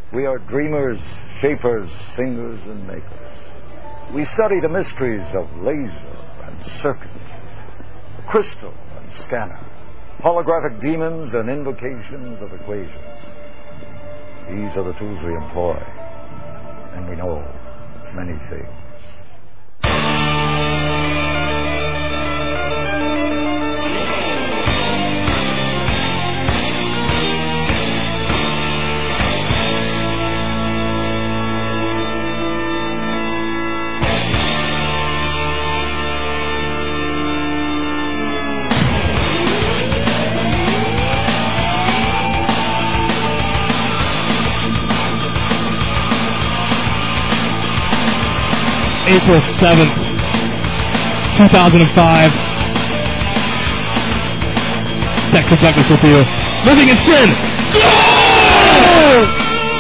We are dreamers, shapers, singers, and makers. We study the mysteries of laser and circuit, crystal and scanner, holographic demons and invocations of equations. These are the tools we employ, and we know many things. April 7th, 2005. Dexter Douglas with you. Living in Sin. Go!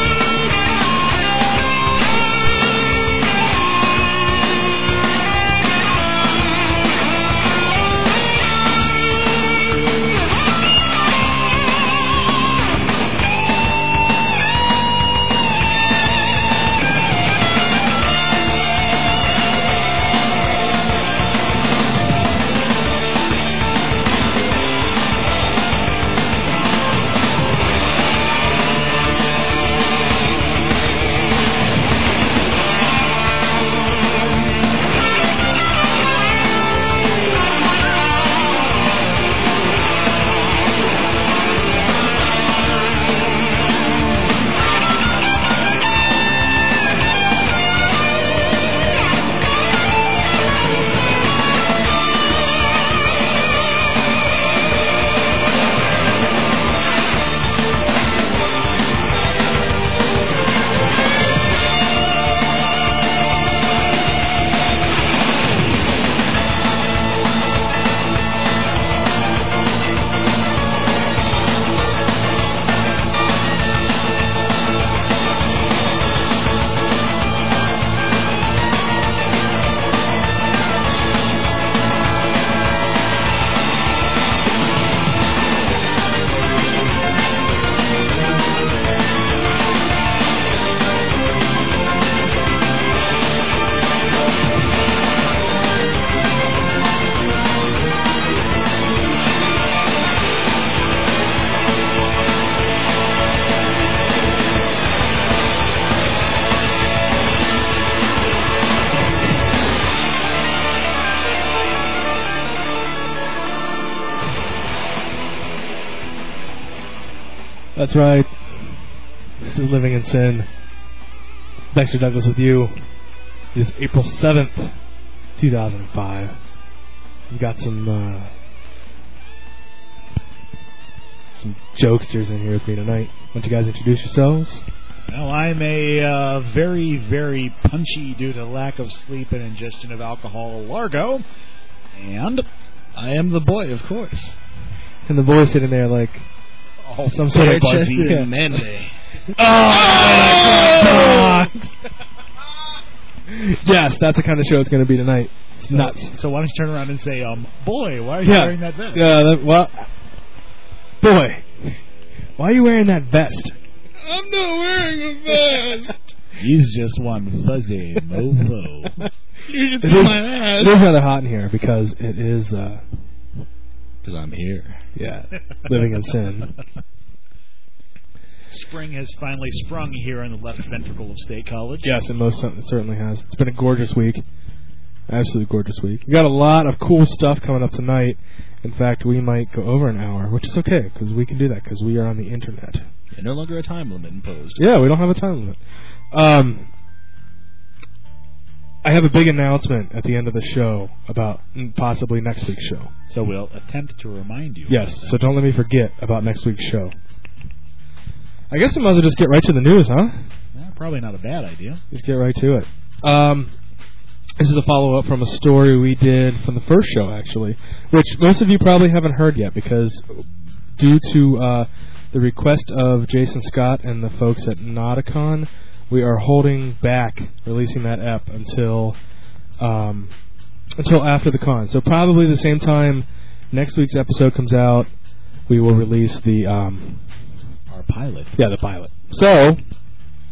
That's right. This is Living in Sin. Dexter Douglas with you. It is April 7th, 2005. We've got some jokesters in here with me tonight. Why don't you guys introduce yourselves? Well, I'm a very, very punchy due to lack of sleep and ingestion of alcohol, Largo. And I am the boy, of course. And the boy's sitting there like... Oh, some sort of Buzzy Mende. Oh! Yes, that's the kind of show it's going to be tonight. It's nuts. So why don't you turn around and say, boy, why are you wearing that vest? Boy, why are you wearing that vest? I'm not wearing a vest. He's just one fuzzy mofo. You're just on my ass. It is rather hot in here because it is... Because I'm here. Yeah, living in sin. Spring has finally sprung here in the left ventricle of State College. Yes, it most certainly has. It's been a gorgeous week. Absolutely gorgeous week. We got a lot of cool stuff coming up tonight. In fact, we might go over an hour, which is okay, because we can do that, because we are on the internet. And no longer a time limit imposed. Yeah, we don't have a time limit. I have a big announcement at the end of the show about possibly next week's show. So we'll attempt to remind you. Yes, so don't let me forget about next week's show. I guess we might as well just get right to the news, huh? Well, probably not a bad idea. Just get right to it. This is a follow-up from a story we did from the first show, actually, which most of you probably haven't heard yet because due to the request of Jason Scott and the folks at Nauticon, we are holding back releasing that ep until after the con. So probably the same time next week's episode comes out, we will release the... our pilot. Yeah, the pilot. So,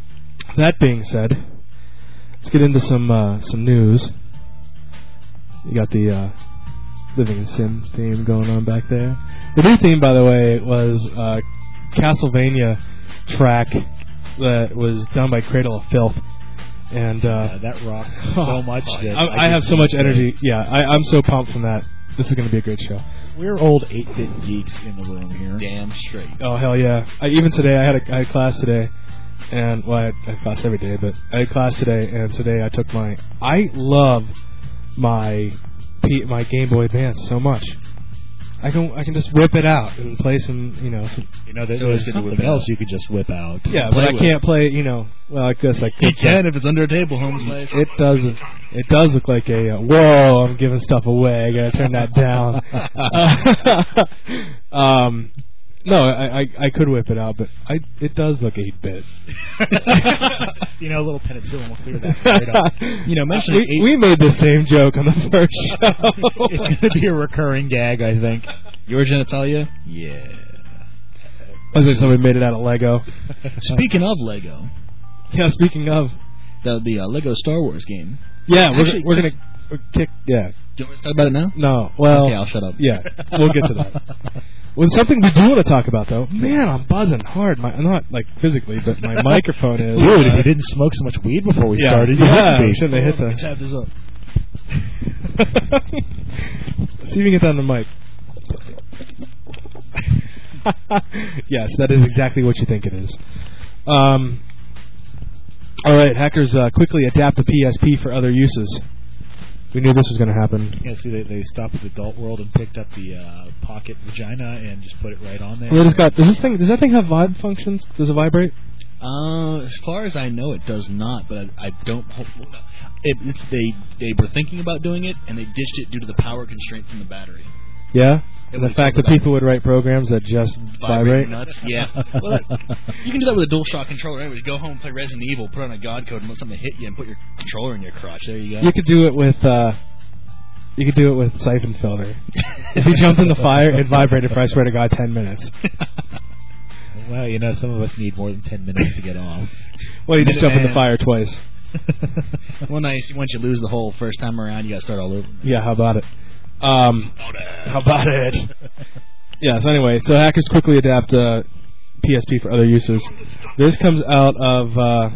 That being said, let's get into some news. You got the Living in Sim theme going on back there. The new theme, by the way, was Castlevania track that was done by Cradle of Filth. And that rocks so much. That I have so much energy. Yeah, I'm so pumped from that. This is going to be a great show. We're old 8-bit geeks in the room here. Damn straight. Oh, hell yeah. Even today, I had class today. And, well, I had class every day, but I had class today, and today I took I love my Game Boy Advance so much. I can just whip it out and play some, there's something else you could just whip out. Yeah, but I can't play, well, I guess I could. You can if it's under a table, Holmes. It does look like a, whoa, I'm giving stuff away. I gotta turn that down. No, I could whip it out, but it does look 8-bit. A little penicillin will clear that right up. We made the same joke on the first show. It's going to be a recurring gag, I think. Your genitalia? Yeah. I was like somebody made it out of Lego. Speaking of Lego. Yeah, speaking of. The Lego Star Wars game. Yeah, we're going to kick, yeah. Do you want me to talk about it now? No, well. Okay, I'll shut up. Yeah, we'll get to that. Well, something we do want to talk about, though. Man, I'm buzzing hard. Not like physically, but my microphone is. Dude, if you didn't smoke so much weed before we started, you shouldn't have hit the. Let's have this up. See if you can get that on the mic. Yes, that is exactly what you think it is. All right, hackers quickly adapt the PSP for other uses. We knew this was going to happen. Yeah, see, they stopped at Adult World and picked up the pocket vagina and just put it right on there. Well, does that thing have vibe functions? Does it vibrate? As far as I know, it does not. But I don't. They were thinking about doing it, and they ditched it due to the power constraint from the battery. Yeah. And the fact that people would write programs that just vibrate? Nuts, yeah. Well, you can do that with a DualShock controller. Anyways, go home, play Resident Evil, put on a God code, and let something hit you, and put your controller in your crotch. There you go. You could do it with Siphon Filter. If you jumped in the fire, it vibrated for, I swear to God, 10 minutes. Well, some of us need more than 10 minutes to get off. Well, you just jump in the fire twice. Well, nice. Once you lose the hole first time around, you got to start all over. Yeah, how about it? How about it? Yeah, so anyway, hackers quickly adapt PSP for other uses. This comes out of...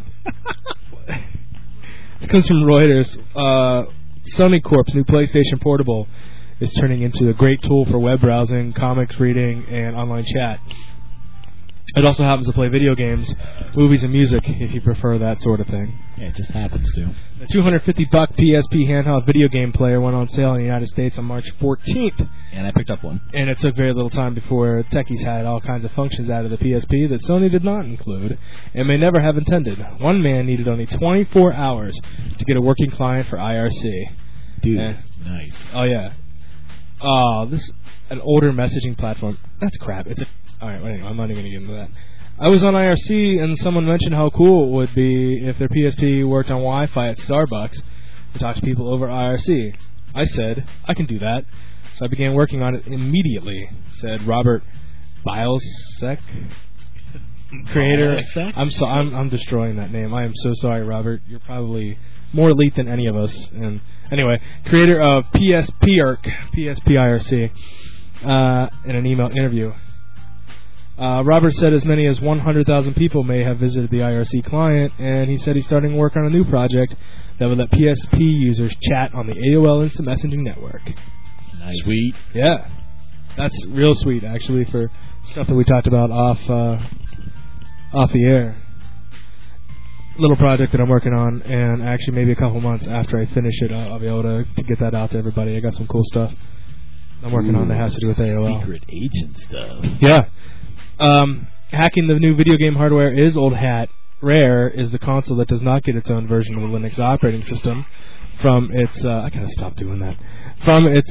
this comes from Reuters. Sony Corp's new PlayStation Portable is turning into a great tool for web browsing, comics reading, and online chat. It also happens to play video games, movies, and music, if you prefer that sort of thing. Yeah, it just happens to. The $250 PSP handheld video game player went on sale in the United States on March 14th. And I picked up one. And it took very little time before techies had all kinds of functions out of the PSP that Sony did not include and may never have intended. One man needed only 24 hours to get a working client for IRC. Dude, nice. Oh, yeah. Oh, this an older messaging platform. That's crap. All right, anyway, I'm not even going to get into that. I was on IRC, and someone mentioned how cool it would be if their PSP worked on Wi-Fi at Starbucks to talk to people over IRC. I said, I can do that. So I began working on it immediately, said Robert Bilesek, creator. I'm destroying that name. I am so sorry, Robert. You're probably more elite than any of us. And anyway, creator of PSPIRC, in an email interview. Robert said as many as 100,000 people may have visited the IRC client, and he said he's starting work on a new project that would let PSP users chat on the AOL Instant Messaging network. Nice. Sweet. Yeah. That's real sweet, actually, for stuff that we talked about off the air. Little project that I'm working on, and actually maybe a couple months after I finish it, I'll be able to get that out to everybody. I got some cool stuff I'm working on that has to do with AOL. Secret agent stuff. Yeah. Hacking the new video game hardware is old hat. Rare is the console that does not get its own version of the Linux operating system from its... I gotta stop doing that. From its...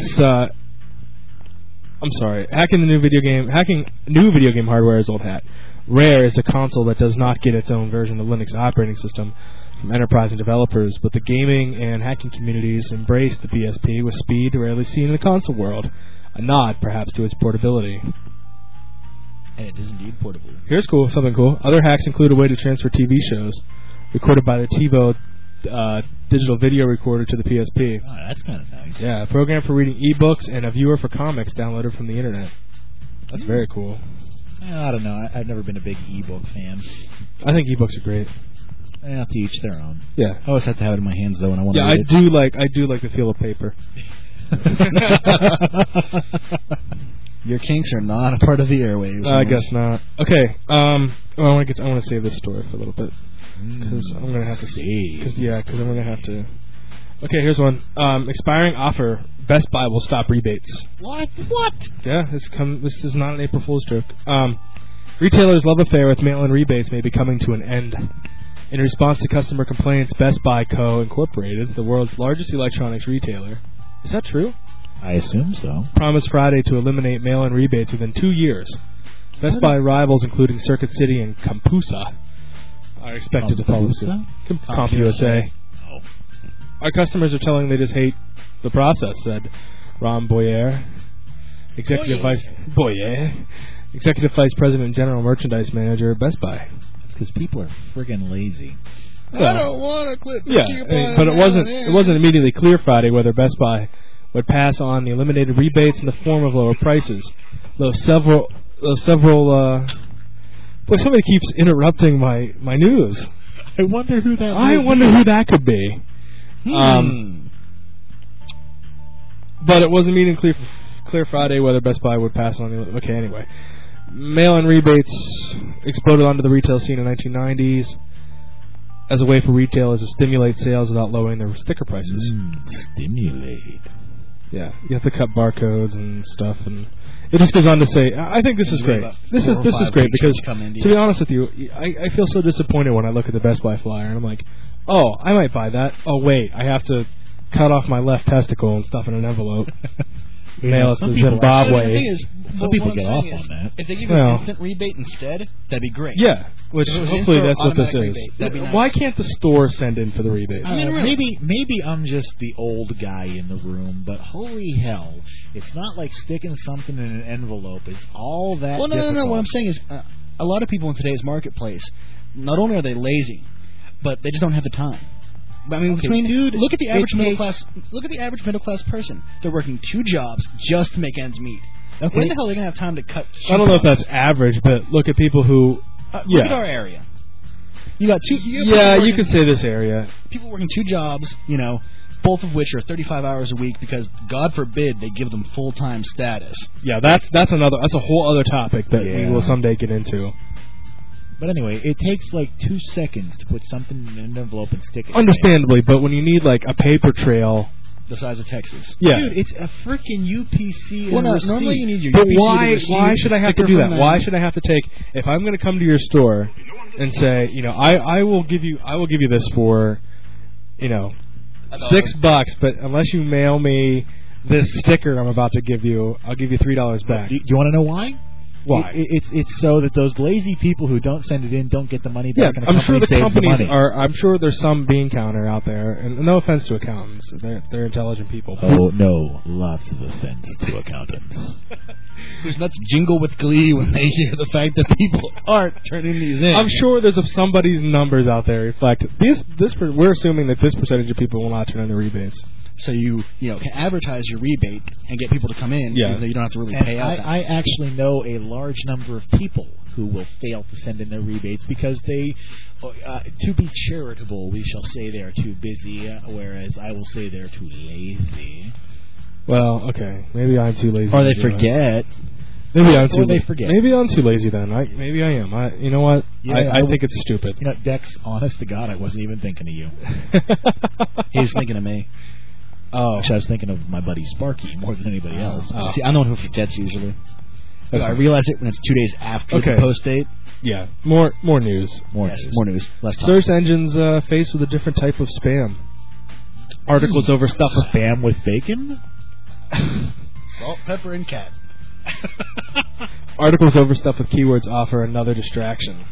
I'm sorry. Hacking new video game hardware is old hat. Rare is a console that does not get its own version of the Linux operating system from enterprise and developers, but the gaming and hacking communities embrace the PSP with speed rarely seen in the console world. A nod, perhaps, to its portability. And it is indeed portable. Here's something cool. Other hacks include a way to transfer TV shows. recorded by the TiVo digital video recorder to the PSP. Oh, that's kind of nice. Yeah, a program for reading e-books and a viewer for comics downloaded from the internet. That's very cool. I don't know. I've never been a big e-book fan. I think e-books are great. To each their own. Yeah. I always have to have it in my hands though, and I want to. Yeah, I do like the feel of paper. Your kinks are not a part of the airwaves. I guess not. Okay. I want to save this story for a little bit because I'm gonna have to see. Because I'm gonna have to. Okay, here's one. Expiring offer. Best Buy will stop rebates. What? Yeah, this is not an April Fool's joke. Retailers' love affair with mail-in rebates may be coming to an end. In response to customer complaints, Best Buy Co. Incorporated, the world's largest electronics retailer, is that true? I assume so. Promised Friday to eliminate mail-in rebates within 2 years. Best Buy rivals, including Circuit City and CompUSA, are expected to follow suit. CompUSA. Oh. Our customers are telling they just hate the process, said Ron Boyer, Executive Vice President and General Merchandise Manager at Best Buy. Because people are friggin' lazy. I don't want to clip. Yeah, but it wasn't immediately clear Friday whether Best Buy would pass on the eliminated rebates in the form of lower prices. Though several boy, somebody keeps interrupting my news. I wonder who that could be. But it wasn't immediately clear Friday whether Best Buy would pass on the... Okay, anyway. Mail-in rebates exploded onto the retail scene in the 1990s as a way for retailers to stimulate sales without lowering their sticker prices. Stimulate. Yeah, you have to cut barcodes and stuff, and it just goes on to say, I think this is great. This is great because, to be honest with you, I feel so disappointed when I look at the Best Buy flyer, and I'm like, oh, I might buy that. Oh, wait, I have to cut off my left testicle and stuff in an envelope. Mail it to Zimbabwe. Some people get off on that. If they give you an instant rebate instead, that'd be great. Yeah, which hopefully that's what this is. That'd be nice. Why can't the store send in for the rebate? I mean, maybe I'm just the old guy in the room, but holy hell, it's not like sticking something in an envelope is all that difficult. No. What I'm saying is, a lot of people in today's marketplace, not only are they lazy, but they just don't have the time. I mean, look at the average middle class. Look at the average middle class person. They're working 2 jobs just to make ends meet. Okay. When the hell are they gonna have time to cut? I don't know if that's average, but look at people who. Look at our area. You got 2. You could say this area. People working 2 jobs, both of which are 35 hours a week because, God forbid, they give them full-time status. Yeah, that's a whole other topic that we will someday get into. But anyway, it takes like 2 seconds to put something in an envelope and stick it. Understandably, but when you need like a paper trail the size of Texas. Yeah. Dude, it's a freaking UPC. Well, normally you need your but UPC. Why should I have to do that? Why should I have to take if I'm going to come to your store and say, I will give you this for, $6, but unless you mail me this sticker I'm about to give you, I'll give you $3 back. Do you want to know why? Why? It's so that those lazy people who don't send it in don't get the money back. Yeah, and I'm sure the companies the money. I'm sure there's some bean counter out there, and no offense to accountants, they're intelligent people. Oh no, lots of offense to accountants. Whose nuts jingle with glee when they hear the fact that people aren't turning these in. I'm sure there's somebody's numbers out there reflect this. We're assuming that this percentage of people will not turn in the rebates. So you can advertise your rebate and get people to come in, even though you don't have to really pay out. I actually know a large number of people who will fail to send in their rebates because they, to be charitable, we shall say they're too busy, whereas I will say they're too lazy. Well, okay, maybe I'm too lazy. Or they forget. Maybe I'm too. They forget. Maybe I'm too lazy then. Maybe I am. You know what? I think it's stupid. Dex, honest to God, I wasn't even thinking of you. He's thinking of me. Oh, actually, I was thinking of my buddy Sparky more than anybody else. See, I'm the one who forgets usually. Okay. I realize it when it's 2 days after the post date. Yeah, more news. More news. Less time. Search engines faced with a different type of spam. Articles over stuff with spam with bacon, salt, pepper, and cat. Articles over stuff with keywords offer another distraction.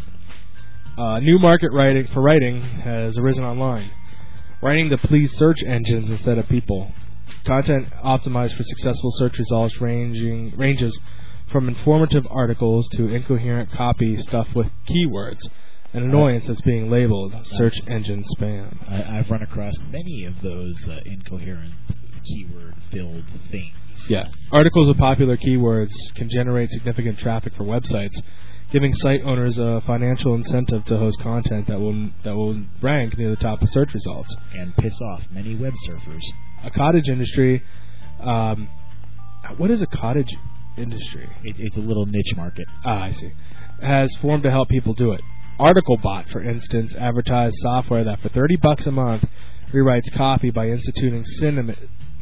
New market for writing has arisen online. Writing to please search engines instead of people. Content optimized for successful search results ranges from informative articles to incoherent copy stuff with keywords. an annoyance that's being labeled search engine spam. I've run across many of those incoherent keyword-filled things. Yeah. Articles with popular keywords can generate significant traffic for websites, giving site owners a financial incentive to host content that will rank near the top of search results. And piss off many web surfers. A cottage industry... what is a cottage industry? It's a little niche market. I see. Has formed to help people do it. ArticleBot, for instance, advertised software that for $30 a month rewrites copy by instituting cinnamon.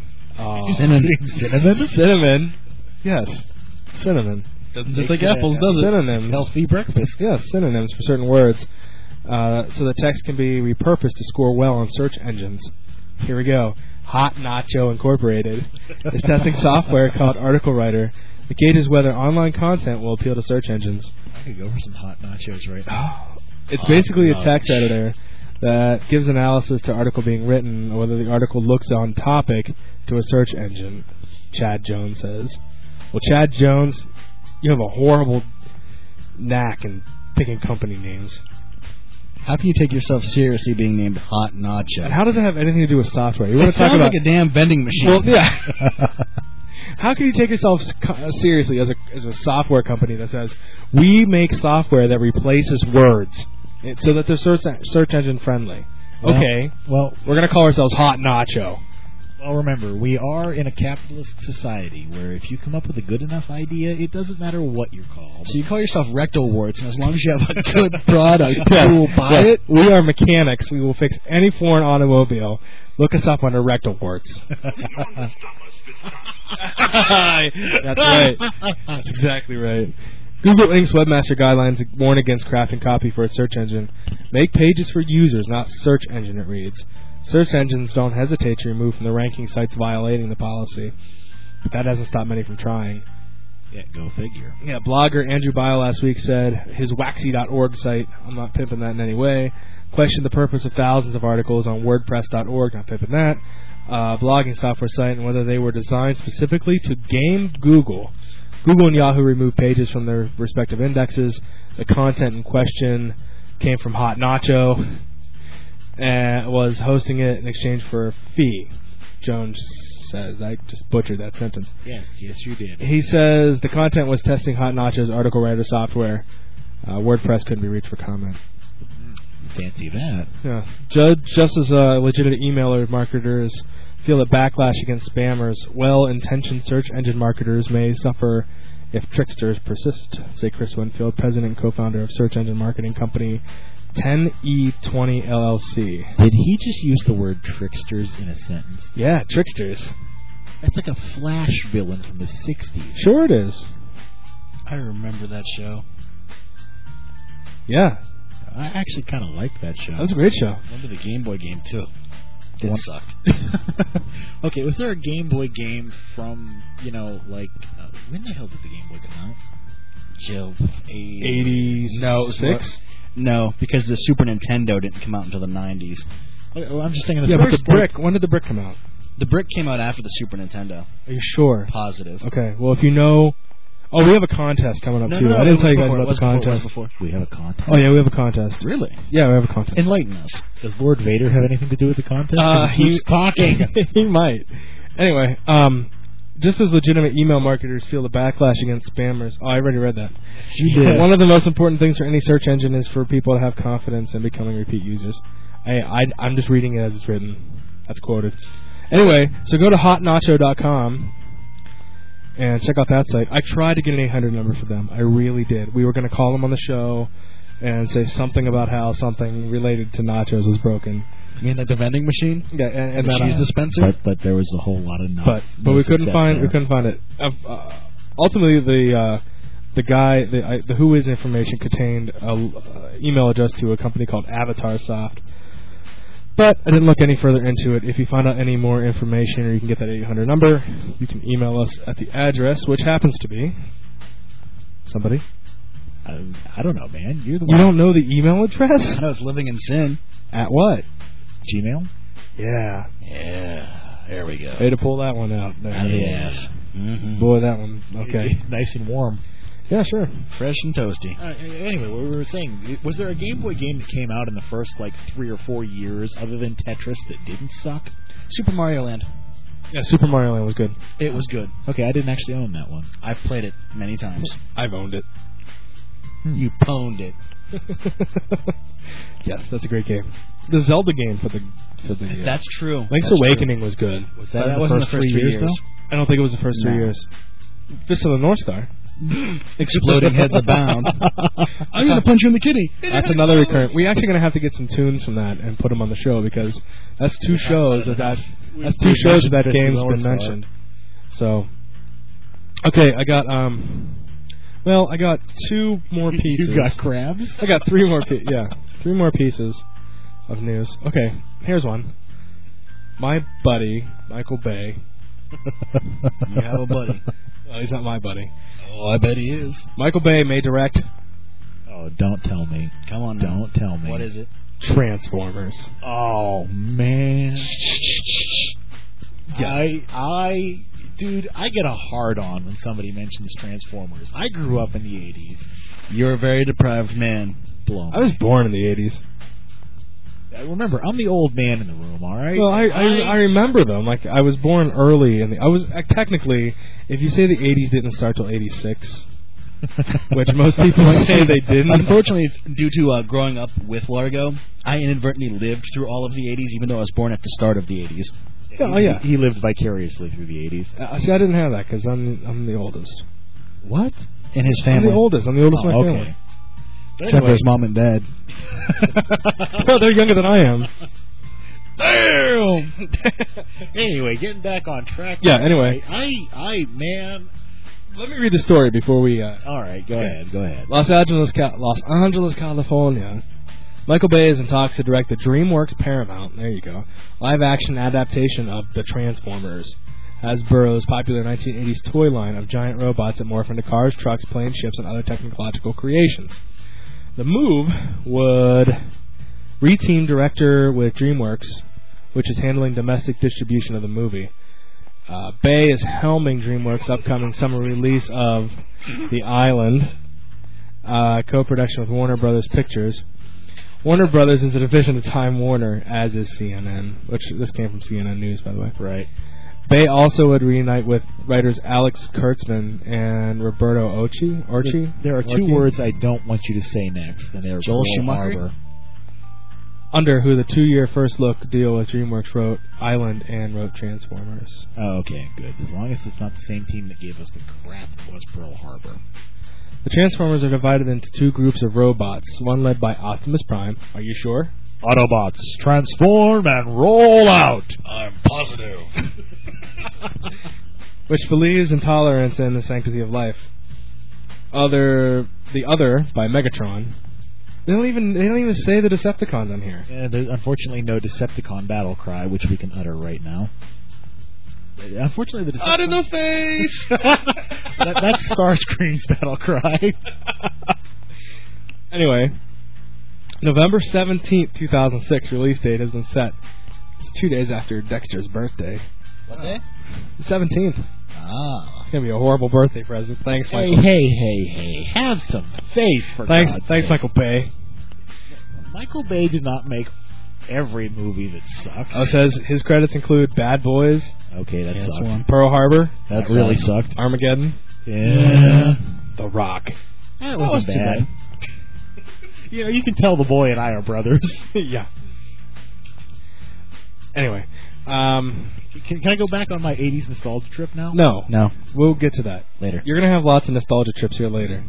Cinnamon. Yes, cinnamon. Doesn't just like apples, does it? Synonyms. Healthy breakfast. Yes, synonyms for certain words. So the text can be repurposed to score well on search engines. Here we go. Hot Nacho Incorporated is testing software called Article Writer that gauges whether online content will appeal to search engines. I could go for some hot nachos right now. It's basically a text editor that gives analysis to article being written, or whether the article looks on topic to a search engine, Chad Jones says. Well, Chad Jones, you have a horrible knack in picking company names. How can you take yourself seriously being named Hot Nacho? And how does it have anything to do with software? You want to talk sounds about like a damn vending machine. Well, yeah. How can you take yourself seriously as a software company that says we make software that replaces words so that they're search engine friendly? Okay. Well, we're going to call ourselves Hot Nacho. Well, remember, we are in a capitalist society where if you come up with a good enough idea, it doesn't matter what you're called. So you call yourself Rectal Warts, and as long as you have a good product, people will buy it? We are mechanics. We will fix any foreign automobile. Look us up under Rectal Warts. That's right. That's exactly right. Google Inc.'s webmaster guidelines warn against crafting copy for a search engine. Make pages for users, not search engine, it reads. Search engines don't hesitate to remove from the ranking sites violating the policy. But that hasn't stopped many from trying. Yeah, go figure. Yeah, blogger Andrew Bile last week said his waxy.org site, I'm not pimping that in any way, questioned the purpose of thousands of articles on WordPress.org, not pimping that, blogging software site, and whether they were designed specifically to game Google. Google and Yahoo removed pages from their respective indexes. The content in question came from Hot Nacho and was hosting it in exchange for a fee. Jones says. I just butchered that sentence. Yes, you did. He says the content was testing Hot Nacho's article writer software. WordPress couldn't be reached for comment. Fancy that. Yeah. Just as legitimate emailer marketers feel that backlash against spammers, well-intentioned search engine marketers may suffer if tricksters persist, say Chris Winfield, president and co-founder of search engine marketing company 10E20 LLC. Did he just use the word tricksters in a sentence? Yeah, tricksters. That's like a Flash villain from the 60s. Sure it is. I remember that show. Yeah. I actually kind of liked that show. That was a great show. I remember the Game Boy game, too. It sucked. Okay, was there a Game Boy game from, when the hell did the Game Boy come out? Jill, 86? No, because the Super Nintendo didn't come out until the 90s. Well, I'm just thinking of the first brick. When did the brick come out? The brick came out after the Super Nintendo. Are you sure? Positive. Okay, well, if you know... Oh, we have a contest coming up, too. No, I didn't tell you guys about the contest. We have a contest? Oh, yeah, we have a contest. Really? Yeah, we have a contest. Enlighten us. Does Lord Vader have anything to do with the contest? He's talking. He might. Anyway, just as legitimate email marketers feel the backlash against spammers... Oh, I already read that. You did. One of the most important things for any search engine is for people to have confidence in becoming repeat users. I'm just reading it as it's written. That's quoted. Anyway, so go to hotnacho.com and check out that site. I tried to get an 800 number for them. I really did. We were going to call them on the show and say something about how something related to nachos was broken. You mean like the vending machine? Yeah, and the cheese dispenser. But there was a whole lot of but we couldn't find it. Ultimately, the Who Is information contained an email address to a company called AvatarSoft. But I didn't look any further into it. If you find out any more information, or you can get that 800 number, you can email us at the address, which happens to be somebody. I don't know, man. You're the You one. don't know the email address? I know it's Living in Sin. At what? Gmail? Yeah. There we go. Way to pull that one out there. Yes. Mm-hmm. Boy, that one. Okay. Nice and warm. Yeah, sure. Fresh and toasty. Anyway, what we were saying, was there a Game Boy game that came out in the first, 3 or 4 years, other than Tetris, that didn't suck? Super Mario Land. Yeah, Super Mario Land was good. It was good. Okay, I didn't actually own that one. I've played it many times. I've owned it. You pwned it. Yes, that's a great game. The Zelda game for the That's true. Link's Awakening was good. Was that wasn't the first 3 years, though? I don't think it was the first 3 years. Fist of the North Star. Exploding heads abound. I'm going to punch you in the kitty. That's another recurrent. We're actually going to have to get some tunes from that and put them on the show because that's two shows of that. That's two shows of that game's been mentioned. So, okay, I got I got 2 more pieces. You got crabs? I got 3 more. 3 more pieces of news. Okay, here's one. My buddy Michael Bay. You have a buddy. Well, he's not my buddy. Oh, I bet he is. Michael Bay may direct. Oh, don't tell me. Come on, don't tell me. What is it? Transformers. Oh man. Yeah. Dude, I get a hard on when somebody mentions Transformers. I grew up in the 80s. You're a very deprived man. I was born in the 80s. Remember, I'm the old man in the room, all right? Well, I remember them. Like, I was born early, and I was technically, if you say the 80s didn't start till 86, which most people might say they didn't. Unfortunately, due to growing up with Largo, I inadvertently lived through all of the 80s, even though I was born at the start of the 80s. Oh, yeah. He lived vicariously through the 80s. See, I didn't have that, because I'm the oldest. What? In his family. I'm the oldest in my okay. family. Except for his mom and dad. No, they're younger than I am. Damn! Anyway, getting back on track. Yeah, anyway. Man. Let me read the story before we... All right, go ahead. Los Angeles, California. Michael Bay is in talks to direct the DreamWorks Paramount, there you go, live-action adaptation of The Transformers, Hasbro's popular 1980s toy line of giant robots that morph into cars, trucks, planes, ships, and other technological creations. The move would reteam director with DreamWorks, which is handling domestic distribution of the movie. Bay is helming DreamWorks' upcoming summer release of The Island, co-production with Warner Brothers Pictures. Warner Brothers is a division of Time Warner, as is CNN, which this came from CNN News, by the way. Right. Bay also would reunite with writers Alex Kurtzman and Roberto Orci. There are 2 words I don't want you to say next, and they're Joel Pearl Schumacher. Harbor. Under who the 2-year first look deal with DreamWorks wrote Island and wrote Transformers. Oh, okay, good. As long as it's not the same team that gave us the crap that was Pearl Harbor. The Transformers are divided into 2 groups of robots, one led by Optimus Prime. Are you sure? Autobots, transform and roll out. I'm positive. Which believes in tolerance and the sanctity of life. The other by Megatron. They don't even say the Decepticons on here. Yeah, there's unfortunately no Decepticon battle cry, which we can utter right now. Unfortunately, the Decepticon... Out in the face! That's Starscream's battle cry. Anyway, November 17th, 2006 release date has been set. It's 2 days after Dexter's birthday. What day? The 17th. Ah. It's going to be a horrible birthday present. Thanks, Michael. Hey. Have some faith, for Thanks, God's sake. Michael Bay. Michael Bay did not make every movie that sucks. Oh, it says his credits include Bad Boys. Okay, that sucks. one. Pearl Harbor. That really sucked. Armageddon. Yeah. The Rock. That wasn't bad. You know, you can tell the boy and I are brothers. Yeah. Anyway. Can I go back on my 80s nostalgia trip now? No. We'll get to that later. You're going to have lots of nostalgia trips here later.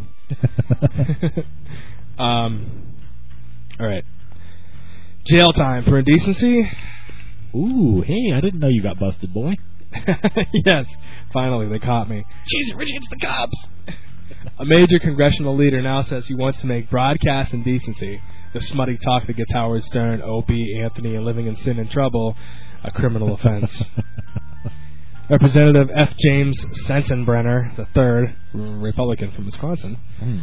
All right. Jail time for indecency. Ooh, hey, I didn't know you got busted, boy. Yes, finally they caught me. Jeez, Richie, it's the cops. A major congressional leader now says he wants to make broadcast indecency, the smutty talk that gets Howard Stern, Opie, Anthony, and Living in Sin in trouble, a criminal offense. Representative F. James Sensenbrenner III, Republican from Wisconsin,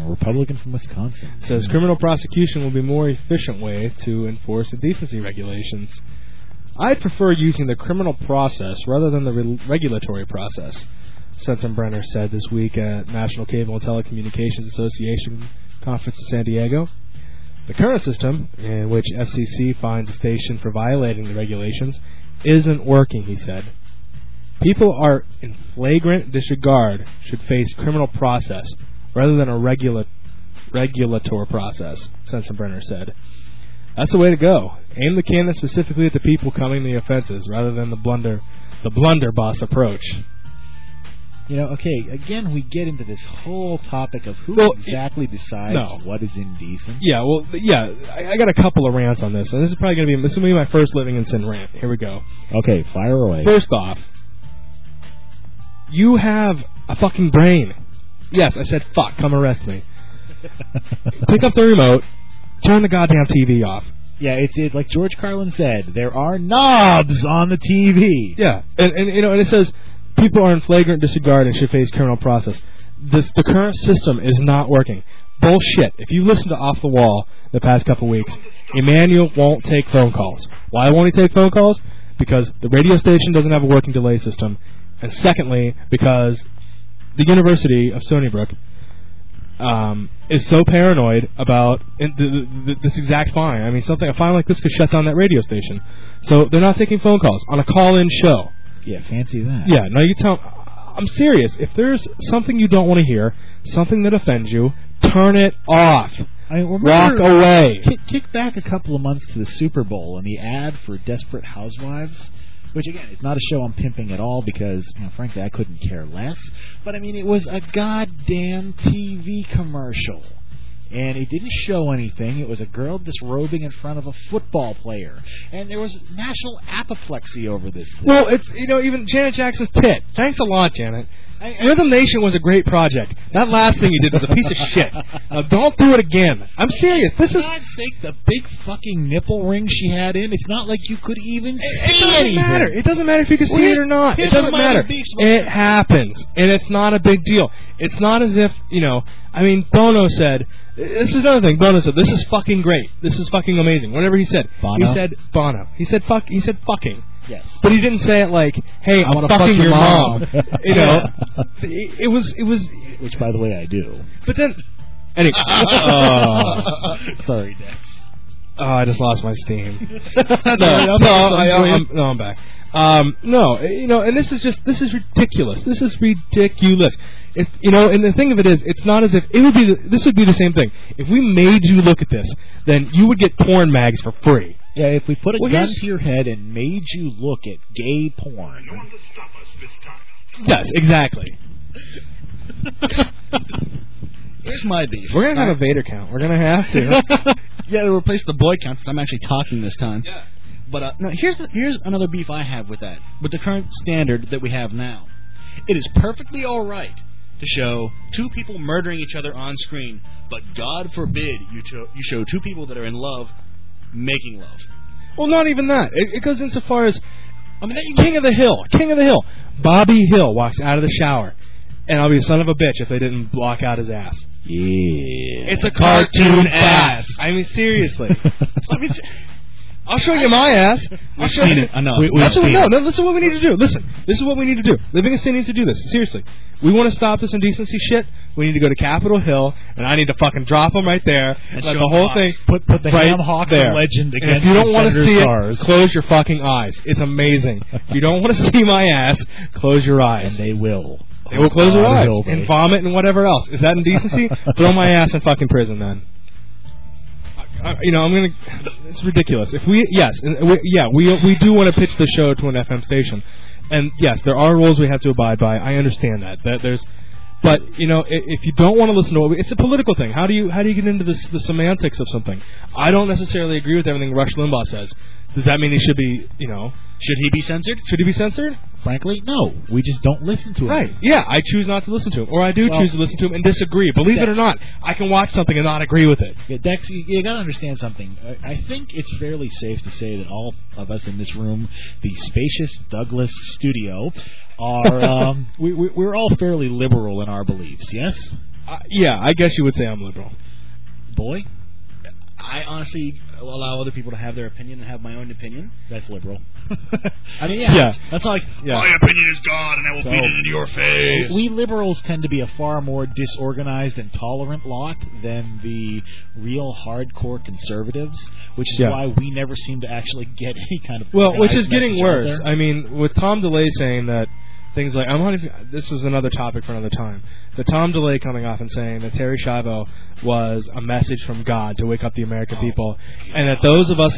says criminal prosecution will be a more efficient way to enforce indecency regulations. I'd prefer using the criminal process rather than the regulatory process. Sensenbrenner said this week at National Cable and Telecommunications Association conference in San Diego. The current system, in which FCC fines a station for violating the regulations, isn't working, he said. People are in flagrant disregard should face criminal process rather than a regulator process, Sensenbrenner said. That's the way to go. Aim the cannon specifically at the people committing the offenses rather than the blunderbuss approach. You know, okay, again, we get into this whole topic of who exactly decides what is indecent. Yeah, well, yeah, I got a couple of rants on this, and this is probably going to be my first Living in Sin rant. Here we go. Okay, fire away. First off, you have a fucking brain. Yes, I said fuck, come arrest me. Pick up the remote, turn the goddamn TV off. Yeah, it's like George Carlin said, there are knobs on the TV. Yeah, and it says people are in flagrant disregard and should face criminal process. The current system is not working. Bullshit. If you listen to Off the Wall the past couple weeks, Emmanuel won't take phone calls. Why won't he take phone calls? Because the radio station doesn't have a working delay system. And secondly, because the University of Stony Brook is so paranoid about this exact fine. I mean, a fine like this could shut down that radio station. So they're not taking phone calls on a call-in show. Yeah, fancy that. Yeah, no, you tell. I'm serious. If there's something you don't want to hear, something that offends you, turn it off. Walk away. Kick back a couple of months to the Super Bowl and the ad for Desperate Housewives, which, again, it's not a show I'm pimping at all because, frankly, I couldn't care less. But, I mean, it was a goddamn TV commercial. And it didn't show anything. It was a girl disrobing in front of a football player. And there was national apoplexy over this thing. Well, it's, even Janet Jackson's tit. Thanks a lot, Janet. Rhythm Nation was a great project. That last thing you did was a piece of shit. Don't do it again. I'm serious. This is... For God's sake, the big fucking nipple ring she had in, it's not like you could even see anything. It doesn't matter. It doesn't matter if you can see it or not. It doesn't matter. It happens. And it's not a big deal. It's not as if, Bono said... This is another thing. Bono said, this is fucking great. This is fucking amazing. Whatever he said. Bono? He said Bono. He said fucking. Yes. But he didn't say it like, hey, I'm fucking your mom. It was... Which, by the way, I do. But then... Anyway. Sorry, Dex. Oh, I just lost my steam. I'm back. And this is ridiculous. This is ridiculous. And the thing of it is, it's not as if this would be the same thing. If we made you look at this, then you would get porn mags for free. Yeah, if we put a gun to your head and made you look at gay porn. You want to stop us this time? Yes, exactly. Here's my beef. We're gonna have a Vader count. We're gonna have to. Yeah, to replace the boy count, since I'm actually talking this time. Yeah. But no, here's another beef I have with that. With the current standard that we have now, it is perfectly all right to show two people murdering each other on screen, but God forbid you show two people that are in love making love. Well, not even that. It goes insofar as, King of the Hill. Bobby Hill walks out of the shower, and I'll be a son of a bitch if they didn't block out his ass. Yeah. It's a cartoon ass. I mean, seriously. I'll show you my ass. I'll show you. I know. Listen what we need to do. Listen, this is what we need to do. Living in Sin needs to do this. Seriously. We want to stop this indecency shit. We need to go to Capitol Hill, and I need to fucking drop them right there. And let the whole thing put the right Ham Hawks there. legend against and if you don't want to see stars. it, close your fucking eyes. It's amazing. If you don't want to see my ass, close your eyes. And they will. They will close their eyes and vomit and whatever else. Is that indecency? Throw my ass in fucking prison then. It's ridiculous. If we do want to pitch the show to an FM station, and yes, there are rules we have to abide by. I understand that. But if you don't want to listen to it's a political thing. How do you get into the semantics of something? I don't necessarily agree with everything Rush Limbaugh says. Does that mean he should be, Should he be censored? Should he be censored? Frankly, no. We just don't listen to him. Right. Yeah, I choose not to listen to him. Or I do choose to listen to him and disagree. Believe it or not, I can watch something and not agree with it. Yeah, Dex, you got to understand something. I think it's fairly safe to say that all of us in this room, the spacious Douglas studio, are we're all fairly liberal in our beliefs, yes? Yeah, I guess you would say I'm liberal. Boy? I honestly allow other people to have their opinion and have my own opinion. That's liberal. I mean, yeah. That's like My opinion is God, and I will beat it into your face. We liberals tend to be a far more disorganized and tolerant lot than the real hardcore conservatives, which is why we never seem to actually get any kind of which is getting worse. I mean, with Tom DeLay saying that things like this is another topic for another time. The Tom DeLay coming off and saying that Terri Schiavo was a message from God to wake up the American people, and that those of us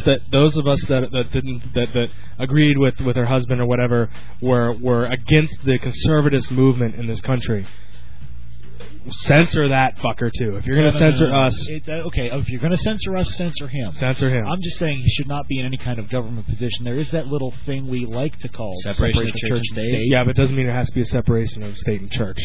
that agreed with her husband or whatever were against the conservative movement in this country. Censor that fucker too. If you're going to censor us, okay. If you're going to censor us, censor him. Censor him. I'm just saying he should not be in any kind of government position. There is that little thing we like to call separation of church and state. Yeah, but it doesn't mean there has to be a separation of state and church.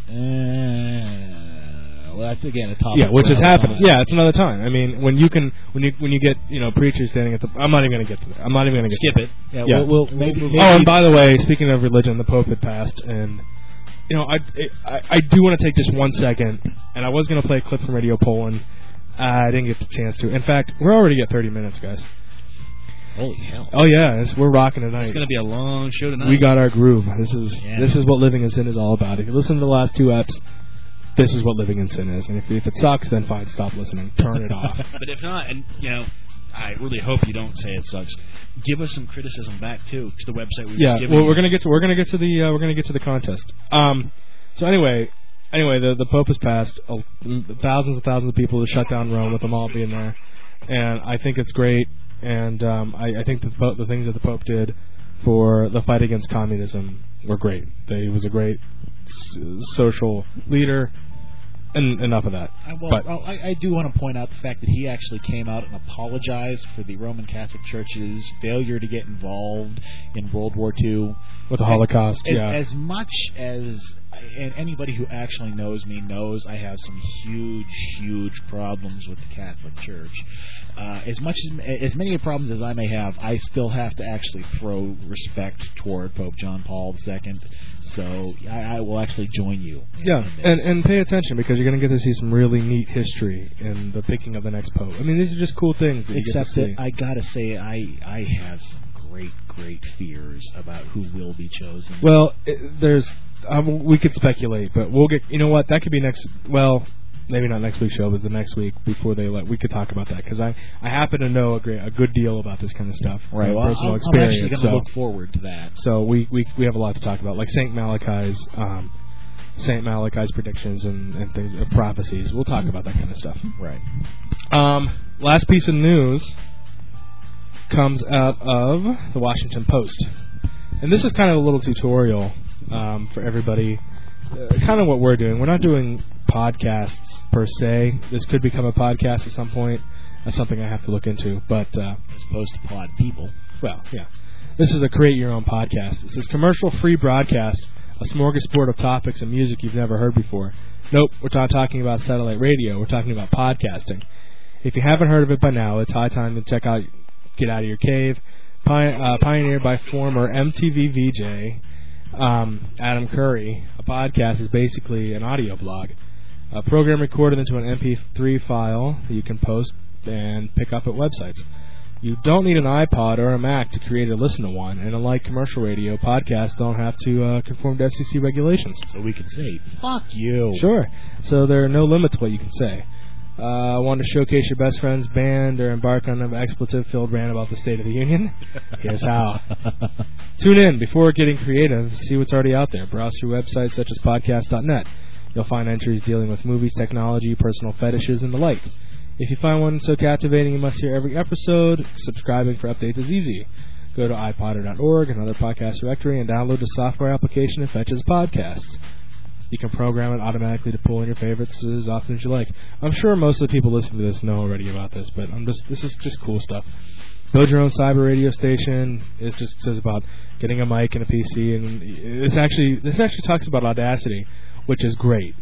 Well, that's again a topic. Yeah, which is happening. Yeah, it's another time. I mean, when you get preachers standing at the. I'm not even going to get to that. I'm not even going to skip it. Yeah, we'll maybe. Oh, and by the way, speaking of religion, the Pope had passed, and I do want to take just 1 second, and I was going to play a clip from Radio Poland. I didn't get the chance to. In fact, we're already at 30 minutes, guys. Holy hell! Oh yeah, we're rocking tonight. It's going to be a long show tonight. We got our groove. This is what Living in Sin is all about. If you listen to the last 2 eps, this is what Living in Sin is. And if it sucks, then fine, stop listening, turn it off. But if not, and I really hope you don't say it sucks. Give us some criticism back too to the website we just given. Well, we're gonna get to the contest. So anyway, the Pope has passed. Thousands and thousands of people have shut down Rome with them all being there, and I think it's great. And I think the things that the Pope did for the fight against communism were great. He was a great social leader. And enough of that. I do want to point out the fact that he actually came out and apologized for the Roman Catholic Church's failure to get involved in World War II. With the Holocaust, As much as, and anybody who actually knows me knows I have some huge problems with the Catholic Church. As many problems as I may have, I still have to actually throw respect toward Pope John Paul II. So I will actually join you. Yeah, and pay attention because you're going to get to see some really neat history in the picking of the next Pope. I mean, these are just cool things that you get to see. Except that I got to say I have some great fears about who will be chosen. Well, we could speculate, but we'll get. You know what? That could be next. Well, maybe not next week's show, but the next week before we could talk about that because I happen to know a good deal about this kind of stuff. Right. Well, personal I'm experience. actually going to look forward to that. So we have a lot to talk about, like Saint Malachi's predictions and things, prophecies. We'll talk about that kind of stuff. Right. Last piece of news comes out of the Washington Post, and this is kind of a little tutorial for everybody. Kind of what we're doing. We're not doing podcasts per se. This could become a podcast at some point. That's something I have to look into. But as opposed to pod people. Well, yeah. This is a create your own podcast. This is commercial-free broadcast, a smorgasbord of topics and music you've never heard before. Nope, we're not talking about satellite radio. We're talking about podcasting. If you haven't heard of it by now, it's high time to check out Get Out of Your Cave, pioneered by former MTV VJ Adam Curry. A podcast is basically an audio blog. A program recorded into an MP3 file that you can post and pick up at websites. You don't need an iPod or a Mac to create or listen to one, and unlike commercial radio, podcasts don't have to conform to FCC regulations. So we can say, fuck you. Sure. So there are no limits to what you can say. Want to showcase your best friend's band or embark on an expletive-filled rant about the State of the Union? Here's how. Tune in before getting creative. See what's already out there. Browse through websites such as podcast.net. You'll find entries dealing with movies, technology, personal fetishes, and the like. If you find one so captivating you must hear every episode, subscribing for updates is easy. Go to iPodder.org, another podcast directory, and download the software application that fetches podcasts. You can program it automatically to pull in your favorites as often as you like. I'm sure most of the people listening to this know already about this, but this is just cool stuff. Build your own cyber radio station. It just says about getting a mic and a PC, and this actually talks about Audacity, which is great.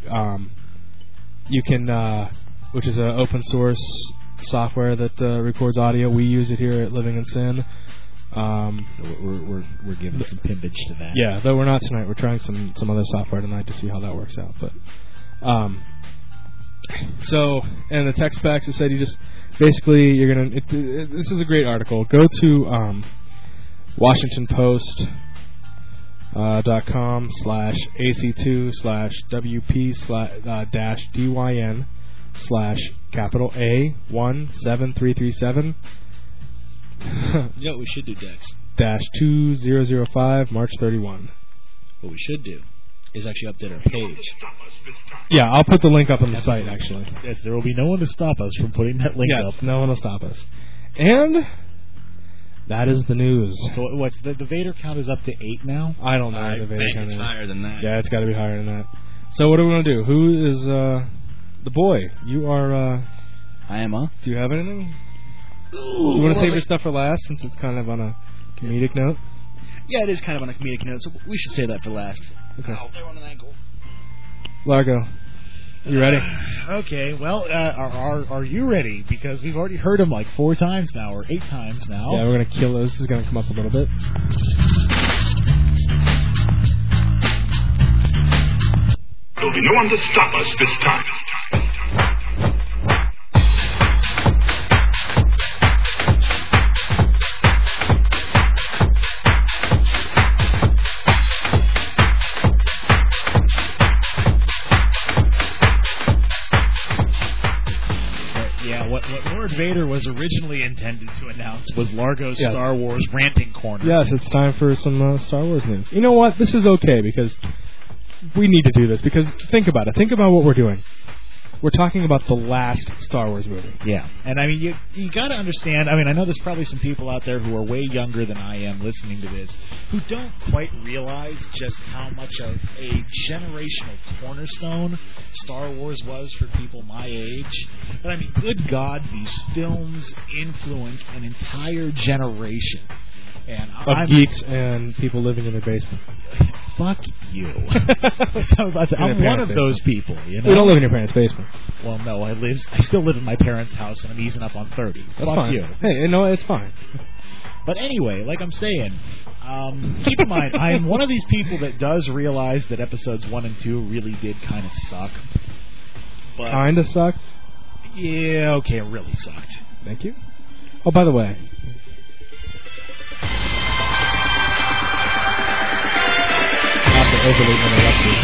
You can, which is an open source software that records audio. We use it here at Living in Sin. We're giving some pimpage to that. Yeah, though we're not tonight. We're trying some other software tonight to see how that works out. But so, and the tech specs, it said you just basically, you're gonna. This is a great article. Go to WashingtonPost.com/AC2/WP/DYN/A17337 You know what we should do, Dex? -2005 March 31. What we should do is actually update our page. Yeah, I'll put the link up on the site, actually. Yes, there will be no one to stop us from putting that link up. Yes, no one will stop us. And that is the news. So what's the Vader count is up to 8 now? I don't know what the Vader think count it's is. higher than that. Yeah, it's got to be higher than that. So what are we going to do? Who is the boy? You are... I am, huh? Do you have anything? You want to save your stuff for last, since it's kind of on a comedic note? Yeah, it is kind of on a comedic note, so we should save that for last. Okay. Oh, they're on an ankle. Largo, you ready? Okay, well, are you ready? Because we've already heard him like 4 times now, or 8 times now. Yeah, we're going to kill this. This is going to come up a little bit. There'll be no one to stop us this time. What Lord Vader was originally intended to announce was Largo's Star Wars ranting corner. Yes, it's time for some Star Wars news. You know what? This is okay, because we need to do this. Because think about it. Think about what we're doing. We're talking about the last Star Wars movie. Yeah, and I mean, you got to understand. I mean, I know there's probably some people out there who are way younger than I am listening to this who don't quite realize just how much of a generational cornerstone Star Wars was for people my age. But I mean, good God, these films influenced an entire generation. And of geeks and people living in their basement. Fuck you. I'm one of those people. You know? We don't live in your parents' basement. Well, no, I still live in my parents' house, and I'm easing up on 30. That's Fuck fine. you. Hey, no, it's fine. But anyway, like I'm saying, keep in mind, I am one of these people that does realize that episodes 1 and 2 really did kind of suck. Kind of suck? Yeah, okay, it really sucked. Thank you. Oh, by the way... Not to overly interrupt you.